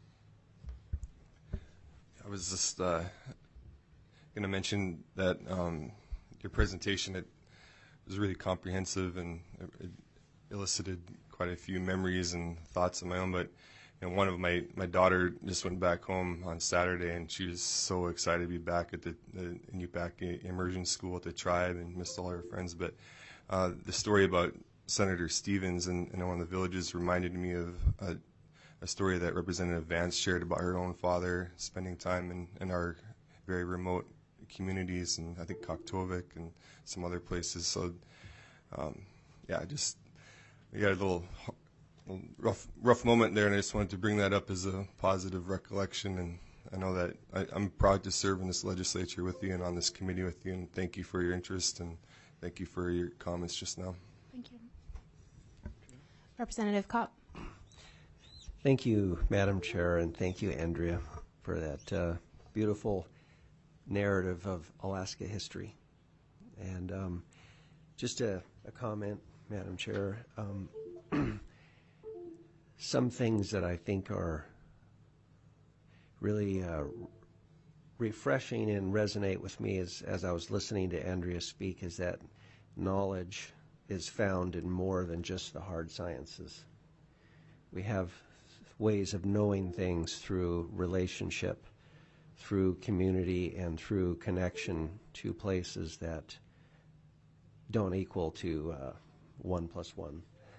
I was just going to mention that your presentation, it was really comprehensive and it elicited quite a few memories and thoughts of my own, but And one of my daughter just went back home on Saturday, and she was so excited to be back at the NUPAC immersion school at the tribe and missed all her friends. But the story about Senator Stevens in one of the villages reminded me of a story that Representative Vance shared about her own father spending time in our very remote communities, and I think Koktovik and some other places. So, we got a little rough moment there, and I just wanted to bring that up as a positive recollection. And I know that I'm proud to serve in this legislature with you and on this committee with you, and thank you for your interest, and thank you for your comments just now. Thank you. Representative Kopp. Thank you, Madam Chair, and thank you, Andrea, for that beautiful narrative of Alaska history. And just a comment, Madam Chair. Some things that I think are really refreshing and resonate with me as I was listening to Andrea speak is that knowledge is found in more than just the hard sciences. We have ways of knowing things through relationship, through community, and through connection to places that don't equal to 1 + 1.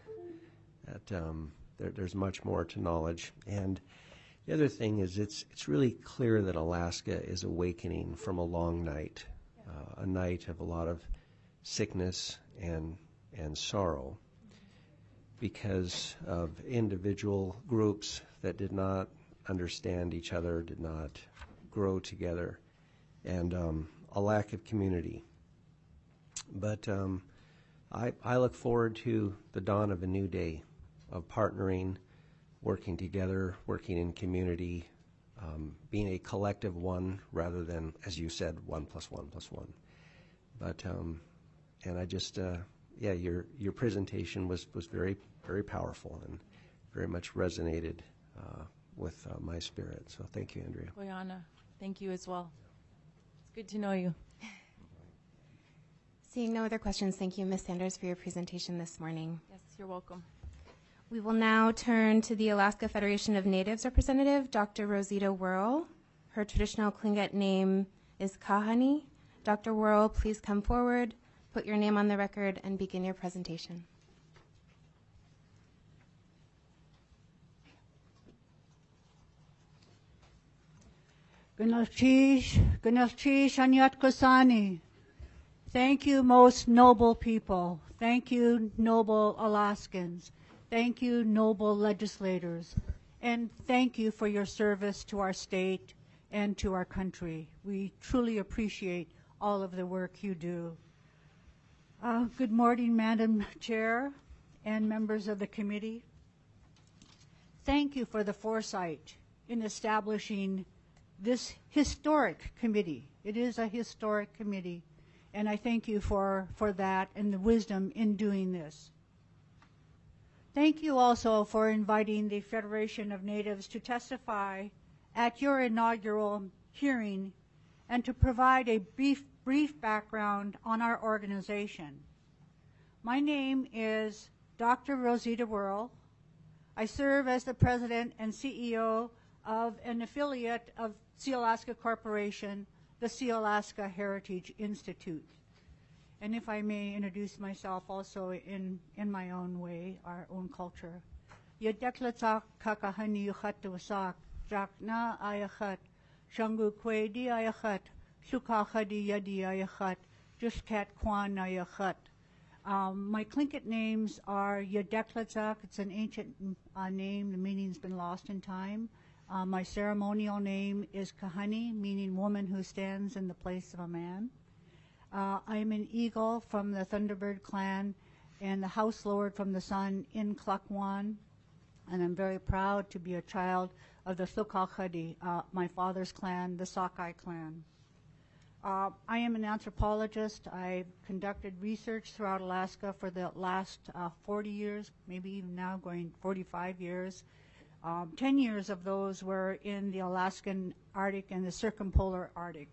That there's much more to knowledge. And the other thing is it's really clear that Alaska is awakening from a long night, a night of a lot of sickness and sorrow because of individual groups that did not understand each other, did not grow together, and a lack of community. But I look forward to the dawn of a new day of partnering, working together, working in community, being a collective one rather than, as you said, 1 + 1 + 1. But and I just your presentation was very, very powerful and very much resonated with my spirit. So thank you, Andrea. Koyana, thank you as well. It's good to know you. Seeing no other questions, thank you, Ms. Sanders, for your presentation this morning. Yes, you're welcome. We will now turn to the Alaska Federation of Natives representative, Dr. Rosita Whirl. Her traditional Tlingit name is Kahani. Dr. Whirl, please come forward, put your name on the record, and begin your presentation. Gunalchish Anyat Kosani. Thank you, most noble people. Thank you, noble Alaskans. Thank you, noble legislators. And thank you for your service to our state and to our country. We truly appreciate all of the work you do. Good morning, Madam Chair and members of the committee. Thank you for the foresight in establishing this historic committee. It is a historic committee, and I thank you for that and the wisdom in doing this. Thank you also for inviting the Federation of Natives to testify at your inaugural hearing and to provide a brief background on our organization. My name is Dr. Rosita Whirl. I serve as the president and CEO of an affiliate of Sealaska Corporation, the Sealaska Heritage Institute. And if I may introduce myself also in my own way, our own culture. Yadeklatsak kakahani yuchatuasak, jakna ayachat, shangu kwedi ayachat, sukachadi yadi ayachat, juskat kwan ayachat. My Tlingit names are Yadeklatsak, it's an ancient name, the meaning's been lost in time. My ceremonial name is Kahani, meaning woman who stands in the place of a man. I'm an eagle from the Thunderbird clan and the house lord from the sun in Klakwan, and I'm very proud to be a child of the Thukalkhadi, my father's clan, the Sakai clan. I am an anthropologist. I've conducted research throughout Alaska for the last 40 years, maybe even now going 45 years. 10 years of those were in the Alaskan Arctic and the circumpolar Arctic.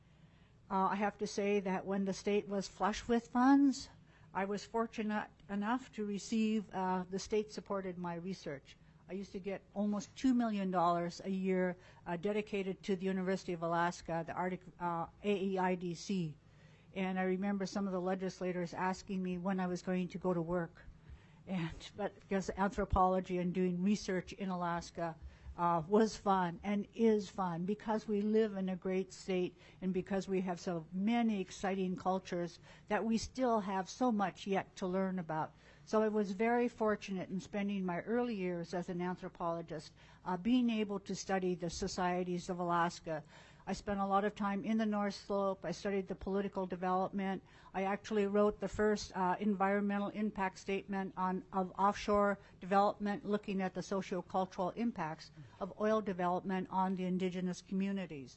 I have to say that when the state was flush with funds, I was fortunate enough to receive, the state supported my research. I used to get almost $2 million a year dedicated to the University of Alaska, the Arctic AEIDC. And I remember some of the legislators asking me when I was going to go to work. But because anthropology and doing research in Alaska was fun and is fun because we live in a great state and because we have so many exciting cultures that we still have so much yet to learn about. So I was very fortunate in spending my early years as an anthropologist being able to study the societies of Alaska. I spent a lot of time in the North Slope. I studied the political development. I actually wrote the first environmental impact statement of offshore development, looking at the sociocultural impacts of oil development on the indigenous communities.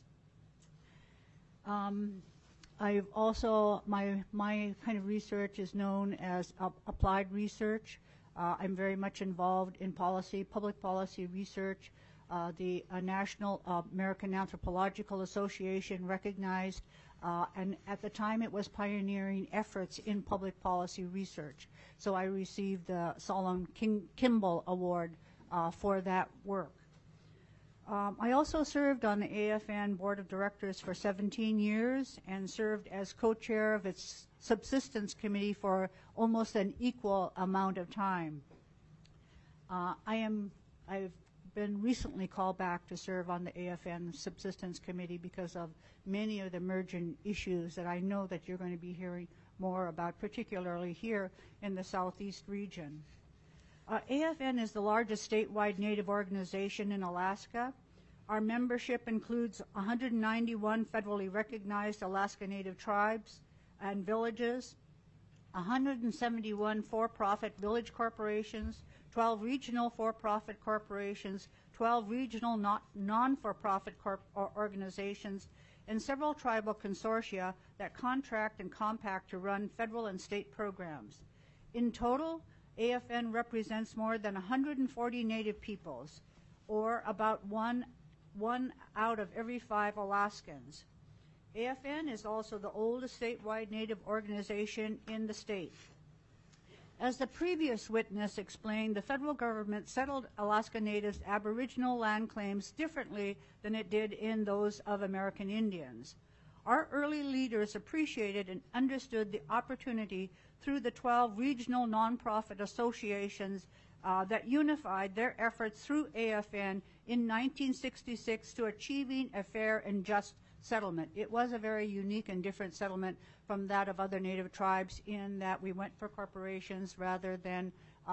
I've also, my kind of research is known as applied research. I'm very much involved in policy, public policy research. The National American Anthropological Association recognized, and at the time it was pioneering efforts in public policy research. So I received the Solomon Kimball Award for that work. I also served on the AFN Board of Directors for 17 years and served as co-chair of its subsistence committee for almost an equal amount of time. I've been recently called back to serve on the AFN Subsistence Committee because of many of the emergent issues that I know that you're going to be hearing more about, particularly here in the Southeast region. AFN is the largest statewide Native organization in Alaska. Our membership includes 191 federally recognized Alaska Native tribes and villages, 171 for-profit village corporations, 12 regional for-profit corporations, 12 regional non-for-profit organizations, and several tribal consortia that contract and compact to run federal and state programs. In total, AFN represents more than 140 Native peoples, or about one out of every 5 Alaskans. AFN is also the oldest statewide Native organization in the state. As the previous witness explained, the federal government settled Alaska Natives' Aboriginal land claims differently than it did in those of American Indians. Our early leaders appreciated and understood the opportunity through the 12 regional nonprofit associations that unified their efforts through AFN in 1966 to achieving a fair and just settlement. It was a very unique and different settlement from that of other Native tribes in that we went for corporations rather than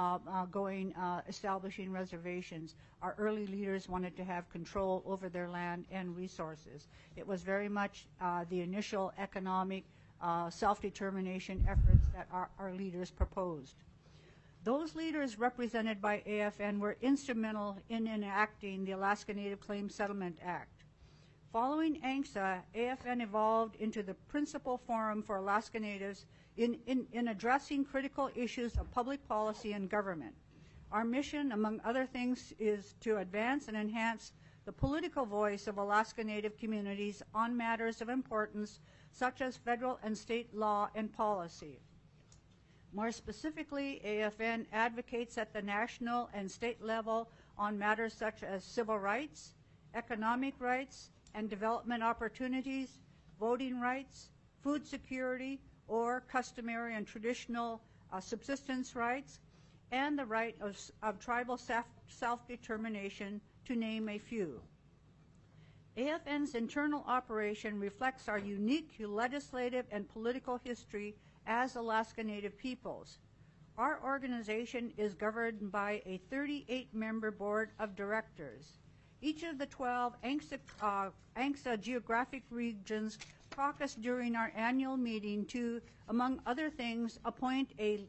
establishing reservations. Our early leaders wanted to have control over their land and resources. It was very much the initial economic self-determination efforts that our leaders proposed. Those leaders represented by AFN were instrumental in enacting the Alaska Native Claims Settlement Act. Following ANCSA, AFN evolved into the principal forum for Alaska Natives in addressing critical issues of public policy and government. Our mission, among other things, is to advance and enhance the political voice of Alaska Native communities on matters of importance such as federal and state law and policy. More specifically, AFN advocates at the national and state level on matters such as civil rights, economic rights, and development opportunities, voting rights, food security, or customary and traditional subsistence rights, and the right of tribal self-determination, to name a few. AFN's internal operation reflects our unique legislative and political history as Alaska Native peoples. Our organization is governed by a 38-member board of directors. Each of the 12 ANCSA geographic regions caucus during our annual meeting to, among other things, appoint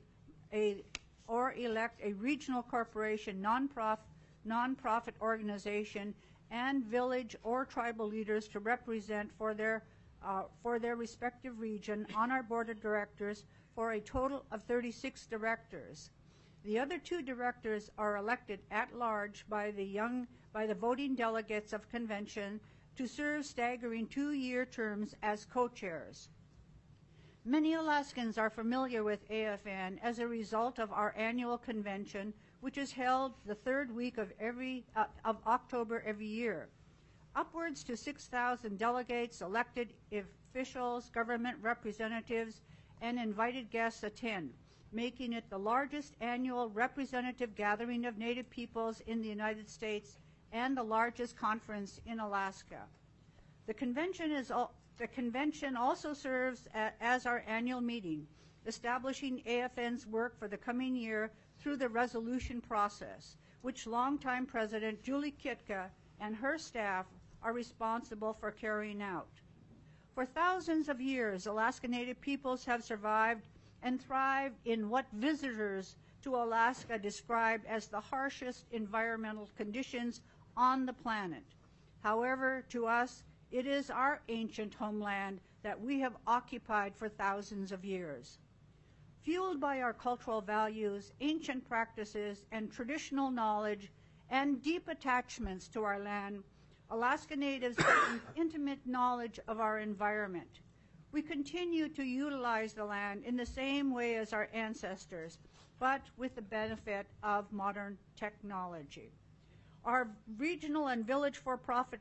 or elect a regional corporation, nonprofit organization, and village or tribal leaders to represent for their respective region on our board of directors for a total of 36 directors. The other 2 directors are elected at large by the voting delegates of convention to serve staggering 2-year terms as co-chairs. Many Alaskans are familiar with AFN as a result of our annual convention, which is held the third week of October every year. Upwards to 6,000 delegates, elected officials, government representatives, and invited guests attend, making it the largest annual representative gathering of Native peoples in the United States and the largest conference in Alaska. The convention also serves as our annual meeting, establishing AFN's work for the coming year through the resolution process, which longtime President Julie Kitka and her staff are responsible for carrying out. For thousands of years, Alaska Native peoples have survived and thrived in what visitors to Alaska describe as the harshest environmental conditions on the planet. However, to us, it is our ancient homeland that we have occupied for thousands of years. Fueled by our cultural values, ancient practices, and traditional knowledge, and deep attachments to our land, Alaska Natives have an intimate knowledge of our environment. We continue to utilize the land in the same way as our ancestors, but with the benefit of modern technology. Our regional and village for-profit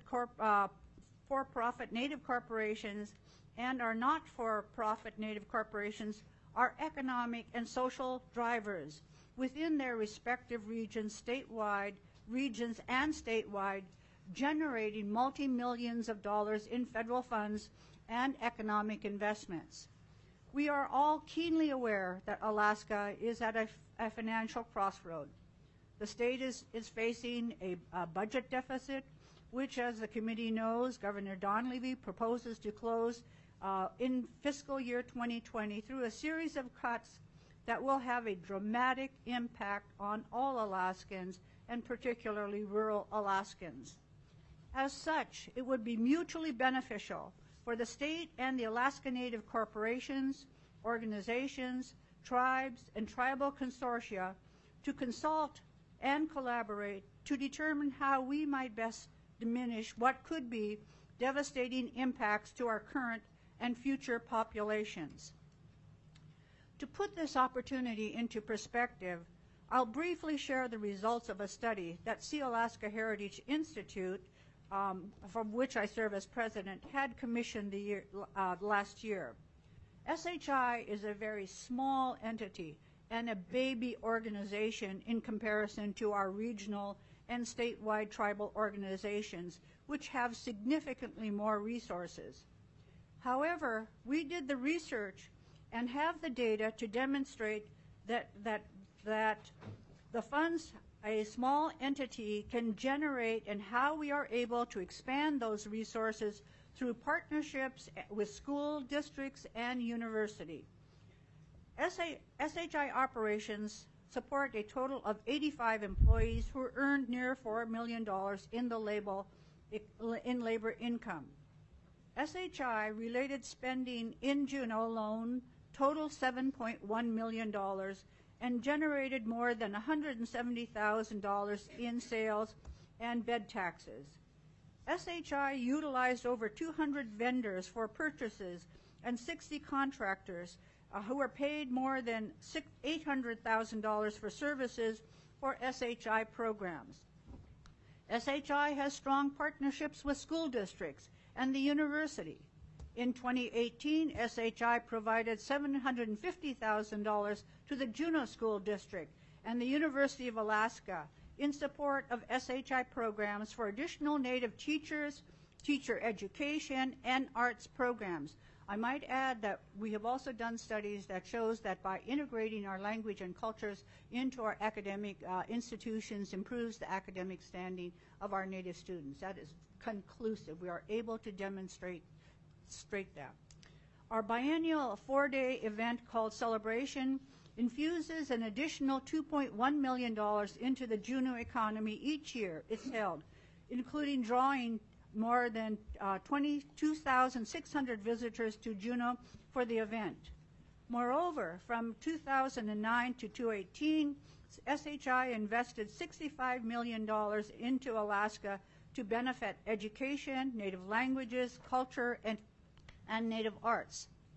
Native corporations and our not-for-profit Native corporations are economic and social drivers within their respective regions and statewide, generating multi-millions of dollars in federal funds and economic investments. We are all keenly aware that Alaska is at a financial crossroad. The state is facing a budget deficit, which, as the committee knows, Governor Donlevy proposes to close in fiscal year 2020 through a series of cuts that will have a dramatic impact on all Alaskans, and particularly rural Alaskans. As such, it would be mutually beneficial for the state and the Alaska Native corporations, organizations, tribes, and tribal consortia to consult and collaborate to determine how we might best diminish what could be devastating impacts to our current and future populations. To put this opportunity into perspective, I'll briefly share the results of a study that Sealaska Heritage Institute, from which I serve as president, had commissioned last year. SHI is a very small entity and a baby organization in comparison to our regional and statewide tribal organizations, which have significantly more resources. However, we did the research and have the data to demonstrate that the funds a small entity can generate and how we are able to expand those resources through partnerships with school districts and university. SHI operations support a total of 85 employees who earned near $4 million in labor income. SHI related spending in Juneau alone totaled $7.1 million and generated more than $170,000 in sales and bed taxes. SHI utilized over 200 vendors for purchases and 60 contractors who were paid more than $800,000 for services for SHI programs. SHI has strong partnerships with school districts and the university. In 2018, SHI provided $750,000 to the Juneau School District and the University of Alaska in support of SHI programs for additional Native teachers, teacher education, and arts programs. I might add that we have also done studies that shows that by integrating our language and cultures into our academic institutions improves the academic standing of our Native students. That is conclusive. We are able to demonstrate that. Our biennial 4-day event called Celebration infuses an additional $2.1 million into the Juneau economy each year it's held, including drawing more than 22,600 visitors to Juneau for the event. Moreover, from 2009 to 2018, SHI invested $65 million into Alaska to benefit education, Native languages, culture, and Native arts.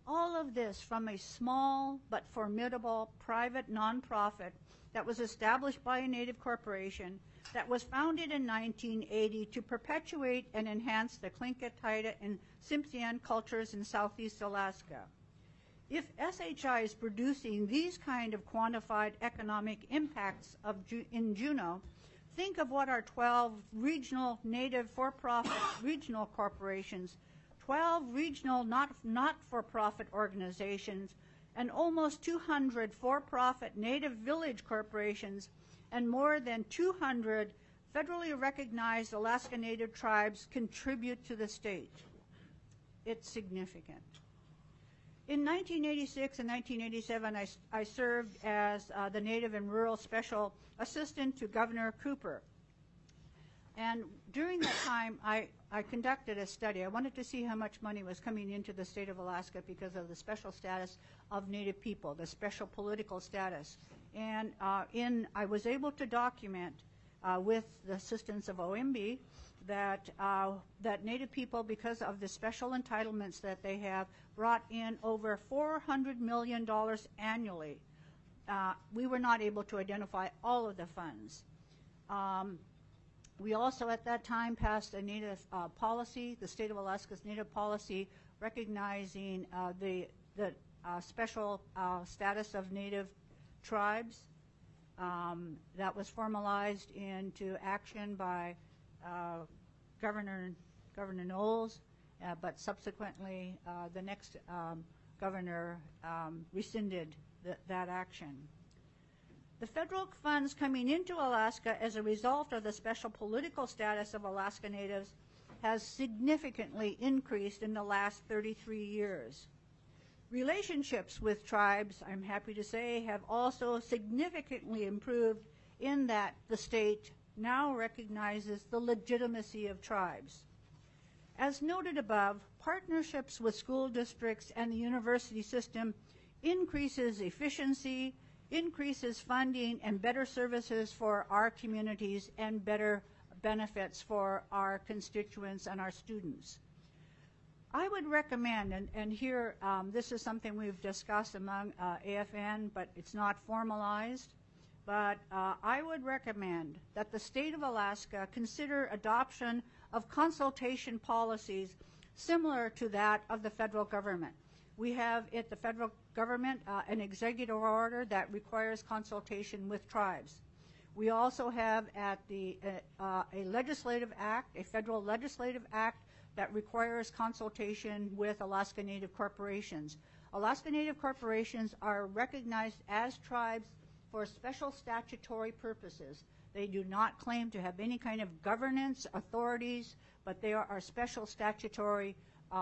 All of this from a small but formidable private nonprofit that was established by a Native corporation that was founded in 1980 to perpetuate and enhance the Tlingit, Haida, and Tsimshian cultures in Southeast Alaska. If SHI is producing these kind of quantified economic impacts in Juneau, think of what our 12 regional Native for-profit regional corporations, 12 regional not-for-profit organizations, and almost 200 for-profit Native village corporations, and more than 200 federally recognized Alaska Native tribes contribute to the state. It's significant. In 1986 and 1987, I served as the Native and Rural Special Assistant to Governor Cooper. And during that time, I conducted a study. I wanted to see how much money was coming into the state of Alaska because of the special status of Native people, the special political status. And I was able to document with the assistance of OMB that Native people, because of the special entitlements that they have, brought in over $400 million annually. We were not able to identify all of the funds. We also at that time passed a Native policy, the state of Alaska's Native policy, recognizing the special status of Native tribes. That was formalized into action by Governor Knowles, but subsequently the next governor rescinded that action. The federal funds coming into Alaska as a result of the special political status of Alaska Natives has significantly increased in the last 33 years. Relationships with tribes, I'm happy to say, have also significantly improved in that the state now recognizes the legitimacy of tribes. As noted above, partnerships with school districts and the university system increases efficiency, increases funding, and better services for our communities and better benefits for our constituents and our students. I would recommend, and here this is something we've discussed among AFN, but it's not formalized, but I would recommend that the state of Alaska consider adoption of consultation policies similar to that of the federal government. We have at the federal government an executive order that requires consultation with tribes. We also have at the a legislative act, a federal legislative act that requires consultation with Alaska Native corporations. Alaska Native corporations are recognized as tribes for special statutory purposes. They do not claim to have any kind of governance authorities, but they are special statutory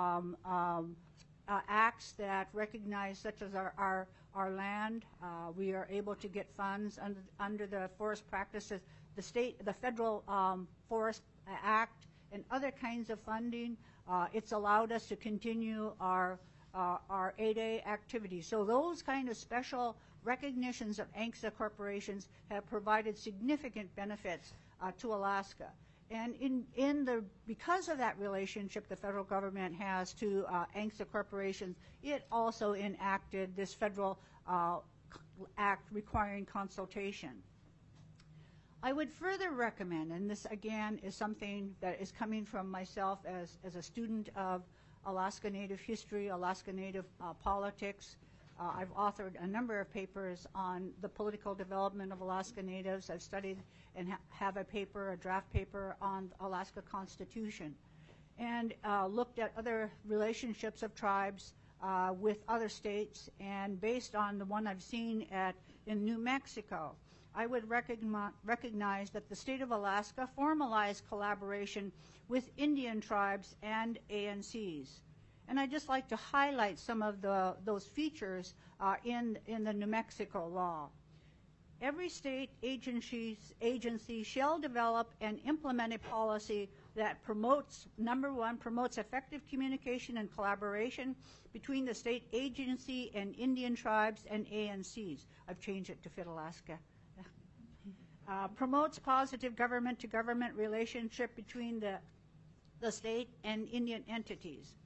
acts that recognize, such as our land. We are able to get funds under the forest practices, the federal Forest Act, and other kinds of funding. It's allowed us to continue our 8A activities. So those kind of special recognitions of ANCSA corporations have provided significant benefits to Alaska. And because of that relationship the federal government has to ANCSA corporations, it also enacted this federal act requiring consultation. I would further recommend, and this again is something that is coming from myself as a student of Alaska Native history, Alaska Native politics. I've authored a number of papers on the political development of Alaska Natives. I've studied and have a draft paper on the Alaska Constitution, and looked at other relationships of tribes with other states. And based on the one I've seen in New Mexico, I would recognize that the state of Alaska formalized collaboration with Indian tribes and ANCs. And I'd just like to highlight some of those features in the New Mexico law. Every state agency shall develop and implement a policy that promotes, number one, promotes effective communication and collaboration between the state agency and Indian tribes and ANCs. I've changed it to fit Alaska. Promotes positive government-to-government relationship between the state and Indian entities.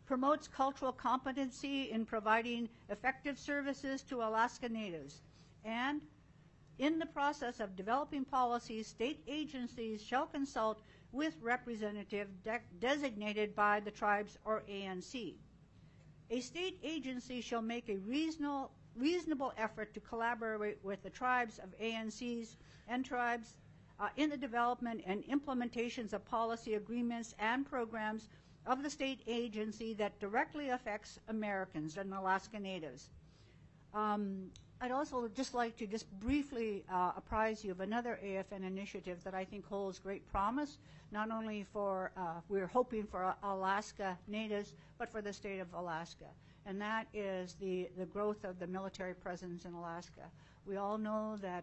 promotes cultural competency in providing effective services to Alaska Natives. And in the process of developing policies, state agencies shall consult with representative designated by the tribes or ANC. A state agency shall make a reasonable effort to collaborate with the tribes of ANCs and tribes in the development and implementations of policy agreements and programs of the state agency that directly affects Americans and Alaska Natives. I'd also just like to briefly apprise you of another AFN initiative that I think holds great promise, not only for, we're hoping for Alaska Natives, but for the state of Alaska. And that is the growth of the military presence in Alaska. We all know that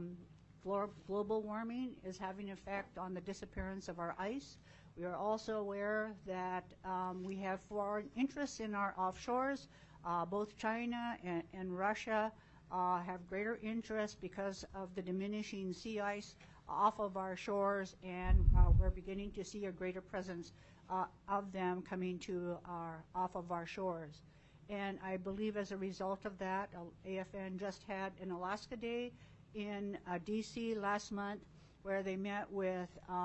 global warming is having an effect on the disappearance of our ice. We are also aware that we have foreign interests in our offshores. Both China and Russia have greater interest because of the diminishing sea ice off of our shores, and we're beginning to see a greater presence of them coming to off of our shores. And I believe as a result of that, AFN just had an Alaska Day in DC last month, where they met with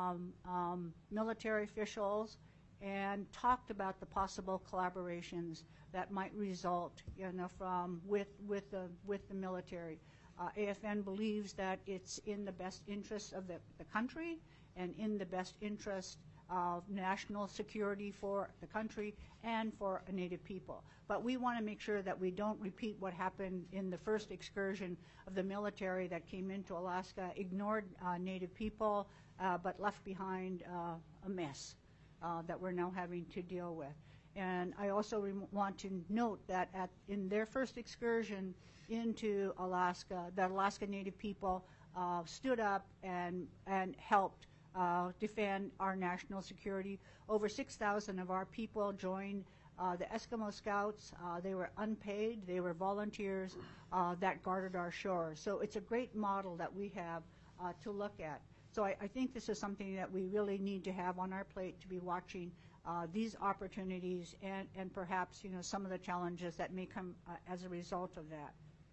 military officials and talked about the possible collaborations that might result, from with the military. AFN believes that it's in the best interest of the country and in the best interest of national security for the country and for Native people. But we want to make sure that we don't repeat what happened in the first excursion of the military that came into Alaska, ignored Native people, but left behind a mess that we're now having to deal with. And I also want to note that in their first excursion into Alaska, the Alaska Native people stood up and helped defend our national security. Over 6,000 of our people joined the Eskimo Scouts. They were unpaid. They were volunteers that guarded our shores. So it's a great model that we have to look at. So I think this is something that we really need to have on our plate, to be watching these opportunities and perhaps some of the challenges that may come as a result of that.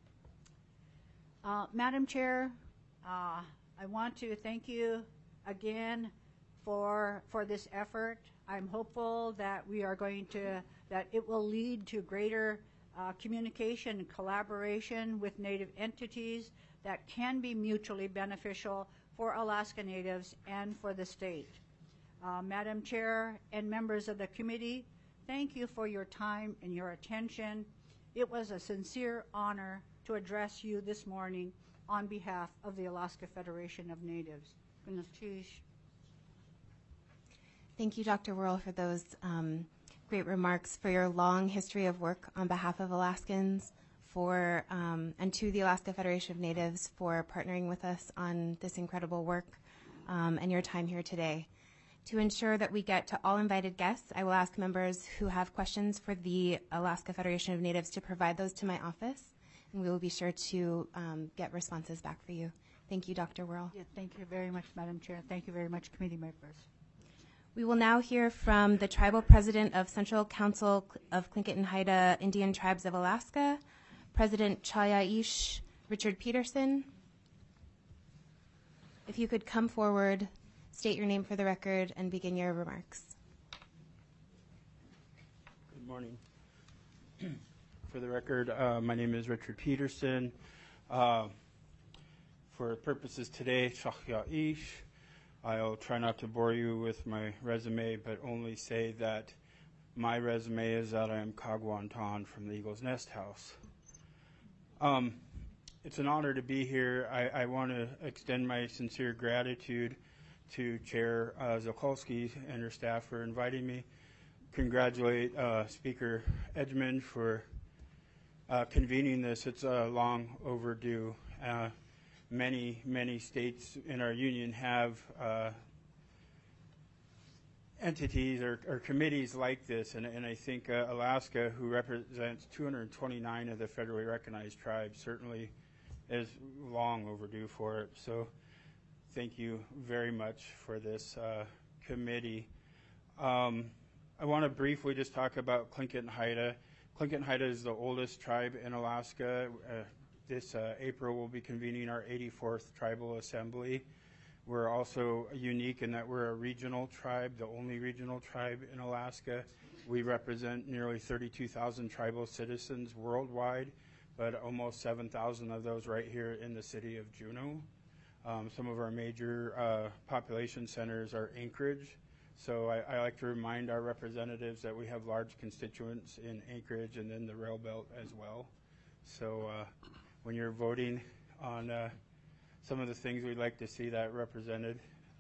Madam Chair, I want to thank you again for this effort. I'm hopeful that we are going to, that it will lead to greater communication and collaboration with Native entities that can be mutually beneficial for Alaska Natives and for the state. Madam Chair and members of the committee, thank you for your time and your attention. It was a sincere honor to address you this morning on behalf of the Alaska Federation of Natives. Thank you, Dr. Worrell, for those great remarks, for your long history of work on behalf of Alaskans, and to the Alaska Federation of Natives for partnering with us on this incredible work, and your time here today. To ensure that we get to all invited guests, I will ask members who have questions for the Alaska Federation of Natives to provide those to my office, and we will be sure to get responses back for you. Thank you, Dr. Worrell. Yeah, thank you very much, Madam Chair. Thank you very much, committee members. We will now hear from the tribal president of Central Council of Tlingit and Haida Indian Tribes of Alaska, President Chaya-Ish Richard Peterson. If you could come forward, state your name for the record, and begin your remarks. Good morning. For the record, my name is Richard Peterson. For purposes today, Chaya-Ish. I'll try not to bore you with my resume, but only say that my resume is that I am Kagwantan from the Eagle's Nest House. It's an honor to be here. I want to extend my sincere gratitude to Chair Zokolsky and her staff for inviting me. Congratulate Speaker Edgman for convening this. It's long overdue. Many states in our union have entities or committees like this, and I think Alaska, who represents 229 of the federally recognized tribes, certainly is long overdue for it. So thank you very much for this committee. I want to briefly just talk about Tlingit and Haida. Tlingit and Haida is the oldest tribe in Alaska. This April we'll be convening our 84th Tribal Assembly. We're also unique in that we're a regional tribe, the only regional tribe in Alaska. We represent nearly 32,000 tribal citizens worldwide, but almost 7,000 of those right here in the city of Juneau. Some of our major population centers are Anchorage. So I like to remind our representatives that we have large constituents in Anchorage and then the Rail Belt as well. So when you're voting on some of the things we'd like to see that represented.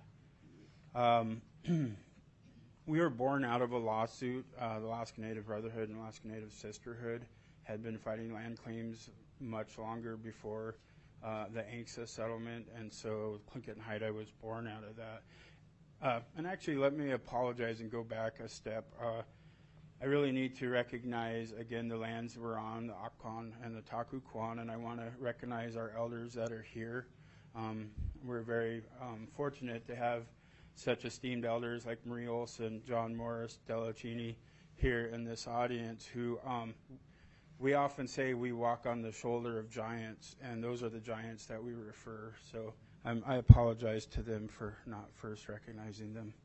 We were born out of a lawsuit. The Alaska Native Brotherhood and Alaska Native Sisterhood had been fighting land claims much longer before the ANCSA settlement, and so Tlingit and Haida was born out of that. And actually, let me apologize and go back a step. I really need to recognize, again, the lands we're on, the Akwaan and the Taku Kwan, and I want to recognize our elders that are here. We're very fortunate to have such esteemed elders like Marie Olson, John Morris, Della Cheney here in this audience who we often say we walk on the shoulder of giants, and those are the giants that we refer. So I apologize to them for not first recognizing them.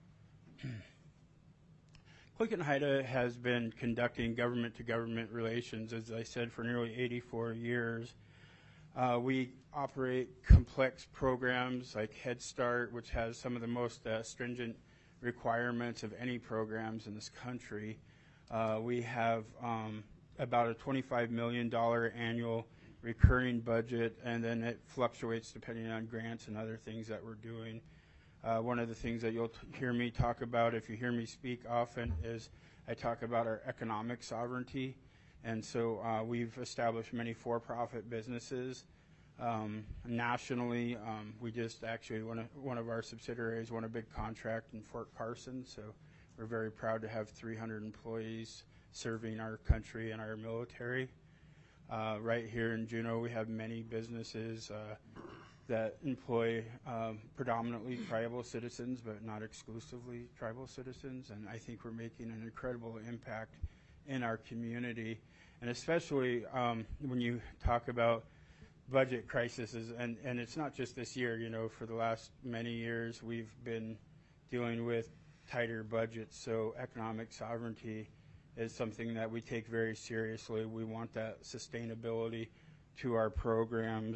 Tlingit and Haida has been conducting government-to-government relations, as I said, for nearly 84 years. We operate complex programs like Head Start, which has some of the most stringent requirements of any programs in this country. We have about a $25 million annual recurring budget, and then it fluctuates depending on grants and other things that we're doing. One of the things that you'll hear me talk about, if you hear me speak often, is I talk about our economic sovereignty. And so we've established many for-profit businesses. Nationally, we just actually, one of our subsidiaries won a big contract in Fort Carson, so we're very proud to have 300 employees serving our country and our military. Right here in Juneau, we have many businesses that employ predominantly tribal citizens, but not exclusively tribal citizens, and I think we're making an incredible impact in our community. And especially when you talk about budget crises, and it's not just this year, you know, for the last many years we've been dealing with tighter budgets, so economic sovereignty is something that we take very seriously. We want that sustainability to our programs.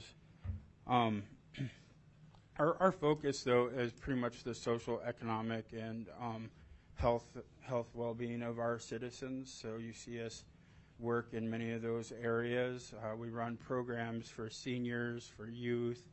Our focus, though, is pretty much the social, economic, and health well-being of our citizens. So you see us work in many of those areas. We run programs for seniors, for youth,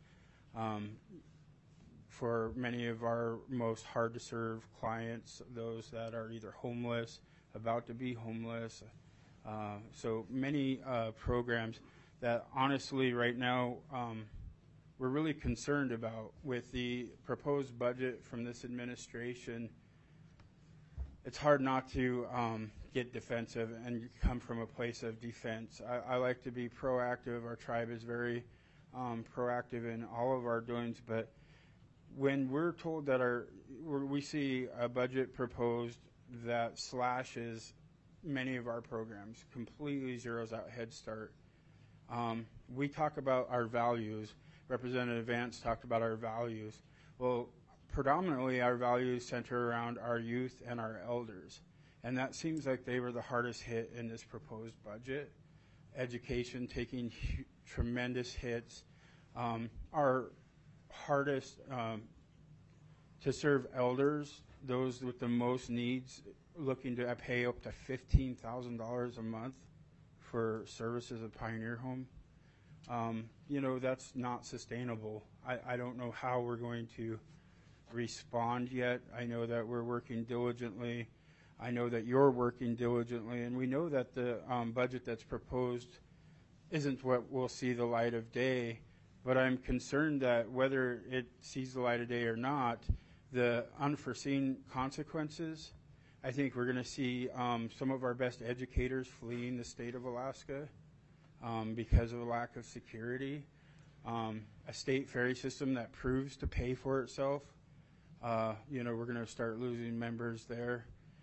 for many of our most hard-to-serve clients, those that are either homeless, about to be homeless. So many programs that honestly right now we're really concerned about. With the proposed budget from this administration, it's hard not to get defensive and come from a place of defense. I like to be proactive. Our tribe is very proactive in all of our doings, but when we're told that we see a budget proposed that slashes many of our programs, completely zeroes out Head Start, we talk about our values. Representative Vance talked about our values. Well, predominantly our values center around our youth and our elders, and that seems like they were the hardest hit in this proposed budget. Education taking tremendous hits. Our hardest to serve elders, those with the most needs, looking to pay up to $15,000 a month for services at Pioneer Home. You know, that's not sustainable. I don't know how we're going to respond yet. I know that we're working diligently. I know that you're working diligently, and we know that the budget that's proposed isn't what will see the light of day, but I'm concerned that whether it sees the light of day or not, the unforeseen consequences, I think we're going to see some of our best educators fleeing the state of Alaska because of a lack of security, a state ferry system that proves to pay for itself. You know, we're going to start losing members there.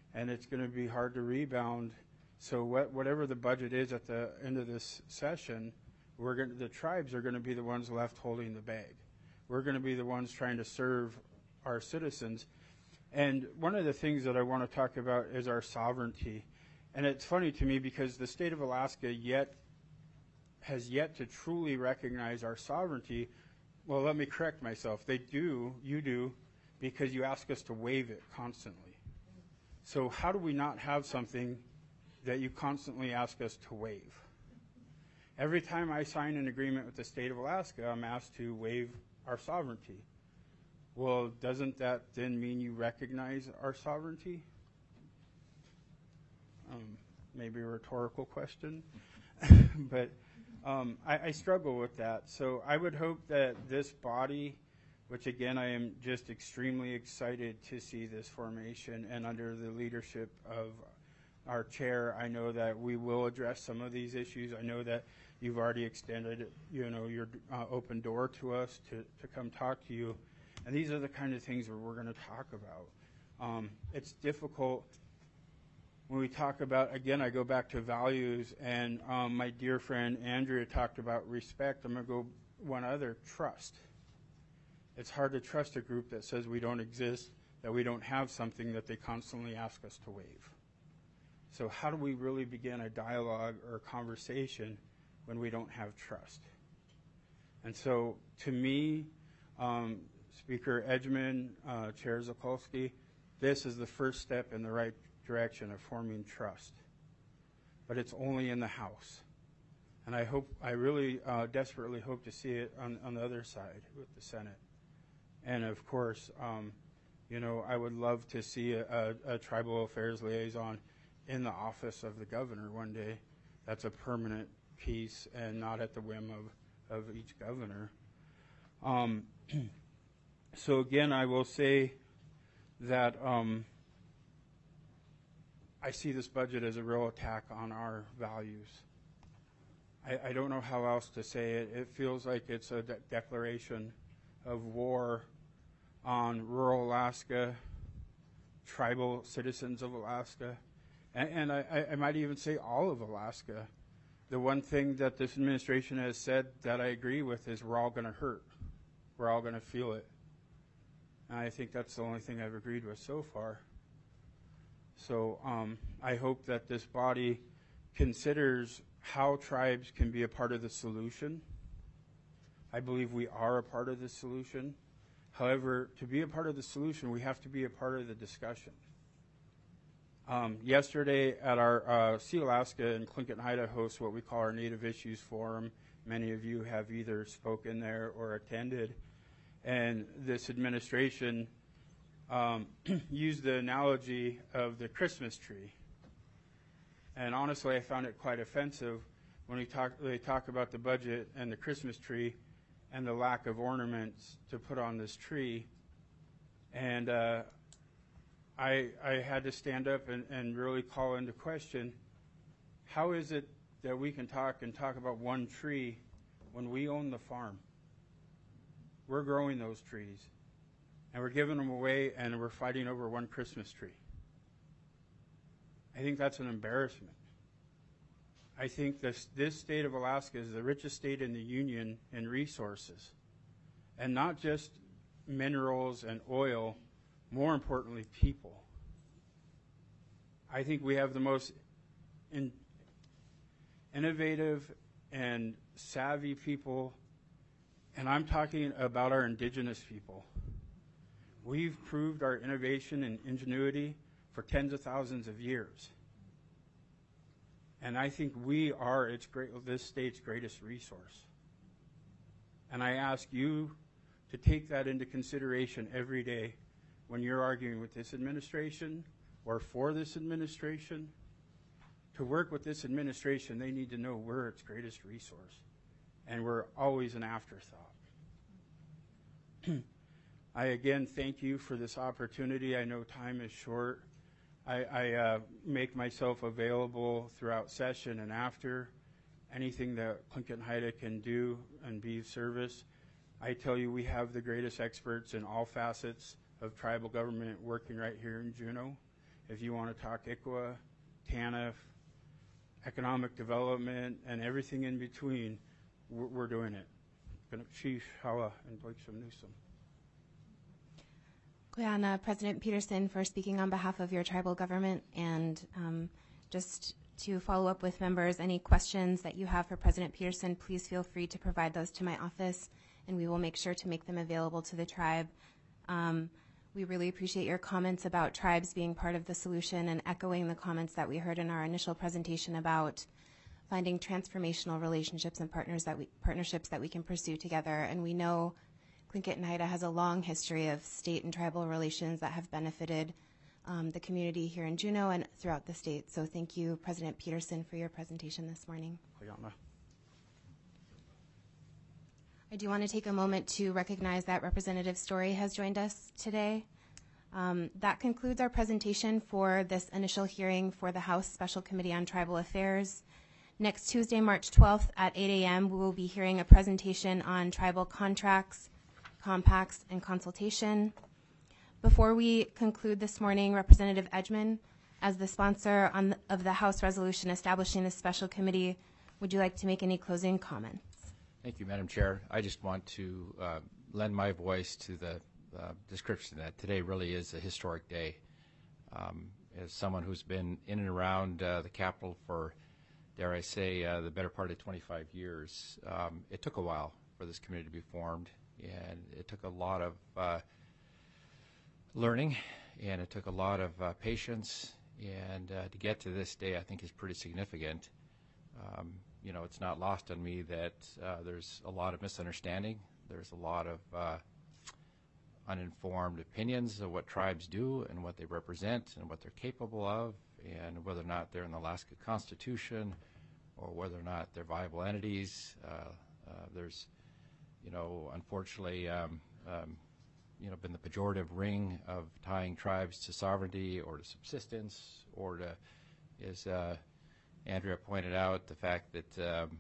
and it's going to be hard to rebound. So whatever the budget is at the end of this session, the tribes are going to be the ones left holding the bag. We're going to be the ones trying to serve our citizens. And one of the things that I want to talk about is our sovereignty. And it's funny to me because the state of Alaska has yet to truly recognize our sovereignty. Well, let me correct myself. You do, because you ask us to waive it constantly. So how do we not have something that you constantly ask us to waive? Every time I sign an agreement with the state of Alaska, I'm asked to waive our sovereignty. Well, doesn't that then mean you recognize our sovereignty? Maybe a rhetorical question, but I struggle with that. So I would hope that this body, which again I am just extremely excited to see this formation, and under the leadership of our chair, I know that we will address some of these issues. I know that you've already extended, your open door to us to come talk to you, and these are the kind of things that we're going to talk about. It's difficult when we talk about, again, I go back to values, and my dear friend Andrea talked about respect. I'm going to go one other, trust. It's hard to trust a group that says we don't exist, that we don't have something that they constantly ask us to waive. So how do we really begin a dialogue or a conversation when we don't have trust? And so to me, Speaker Edgman, Chair Zukolski, this is the first step in the right direction of forming trust. But it's only in the House. And I really desperately hope to see it on the other side with the Senate. And of course, I would love to see a tribal affairs liaison in the office of the governor one day. That's a permanent piece and not at the whim of each governor. So again, I will say that I see this budget as a real attack on our values. I don't know how else to say it. It feels like it's a declaration of war on rural Alaska, tribal citizens of Alaska, and I might even say all of Alaska. The one thing that this administration has said that I agree with is we're all going to hurt. We're all going to feel it. And I think that's the only thing I've agreed with so far. So I hope that this body considers how tribes can be a part of the solution. I believe we are a part of the solution. However, to be a part of the solution, we have to be a part of the discussion. Yesterday at our Sea Alaska and Tlingit Haida hosts what we call our Native Issues Forum. Many of you have either spoken there or attended. And this administration used the analogy of the Christmas tree. And honestly, I found it quite offensive when they talk about the budget and the Christmas tree and the lack of ornaments to put on this tree. And I had to stand up and really call into question, how is it that we can talk about one tree when we own the farm? We're growing those trees, and we're giving them away, and we're fighting over one Christmas tree. I think that's an embarrassment. I think this state of Alaska is the richest state in the Union in resources, and not just minerals and oil, more importantly, people. I think we have the most innovative and savvy people, and I'm talking about our indigenous people. We've proved our innovation and ingenuity for tens of thousands of years. And I think we are this state's greatest resource. And I ask you to take that into consideration every day when you're arguing with this administration or for this administration. To work with this administration, they need to know we're its greatest resource. And we're always an afterthought. I again thank you for this opportunity. I know time is short. I make myself available throughout session and after. Anything that Tlingit Haida can do and be of service. I tell you, we have the greatest experts in all facets of tribal government working right here in Juneau. If you want to talk ICWA, TANF, economic development, and everything in between, we're doing it. Chief Hawa and Blakesome Newsom. Koyana, President Peterson, for speaking on behalf of your tribal government, and just to follow up with members, any questions that you have for President Peterson, please feel free to provide those to my office, and we will make sure to make them available to the tribe. We really appreciate your comments about tribes being part of the solution and echoing the comments that we heard in our initial presentation about finding transformational relationships and partnerships that we can pursue together. And we know Tlingit and Haida has a long history of state and tribal relations that have benefited the community here in Juneau and throughout the state. So thank you, President Peterson, for your presentation this morning. I do want to take a moment to recognize that Representative Story has joined us today. That concludes our presentation for this initial hearing for the House Special Committee on Tribal Affairs. Next Tuesday, March 12th at 8 a.m., we will be hearing a presentation on tribal contracts, compacts, and consultation. Before we conclude this morning, Representative Edgman, as the sponsor of the House resolution establishing this special committee, would you like to make any closing comments? Thank you, Madam Chair. I just want to lend my voice to the description that today really is a historic day. As someone who's been in and around the Capitol for, dare I say, the better part of 25 years, it took a while for this committee to be formed, and it took a lot of learning, and it took a lot of patience, and to get to this day I think is pretty significant. You know, it's not lost on me that there's a lot of misunderstanding. There's a lot of uninformed opinions of what tribes do and what they represent and what they're capable of, and whether or not they're in the Alaska Constitution or whether or not they're viable entities. There's, you know, unfortunately, you know, been the pejorative ring of tying tribes to sovereignty or to subsistence or to, as Andrea pointed out, the fact that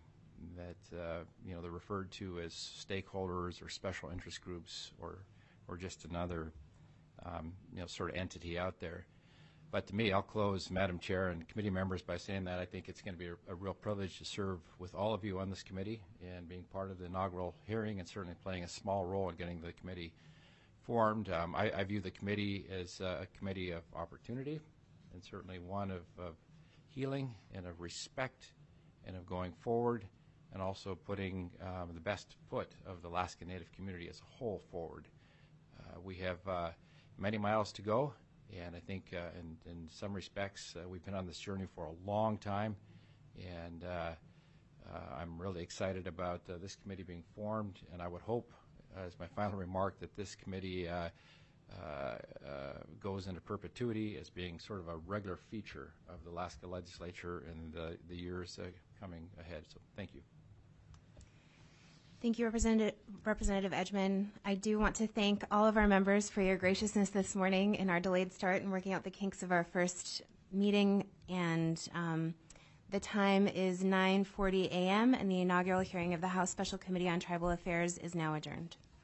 you know, they're referred to as stakeholders or special interest groups or just another you know, sort of entity out there. But to me, I'll close, Madam Chair and committee members, by saying that I think it's going to be a real privilege to serve with all of you on this committee and being part of the inaugural hearing and certainly playing a small role in getting the committee formed. I view the committee as a committee of opportunity and certainly one of healing and of respect and of going forward and also putting the best foot of the Alaska Native community as a whole forward. We have many miles to go, and I think in some respects we've been on this journey for a long time, and I'm really excited about this committee being formed, and I would hope, as my final remark, that this committee goes into perpetuity as being sort of a regular feature of the Alaska legislature in the years coming ahead. So thank you. Thank you, Representative Edgman. I do want to thank all of our members for your graciousness this morning in our delayed start and working out the kinks of our first meeting. And the time is 9:40 a.m. and the inaugural hearing of the House Special Committee on Tribal Affairs is now adjourned.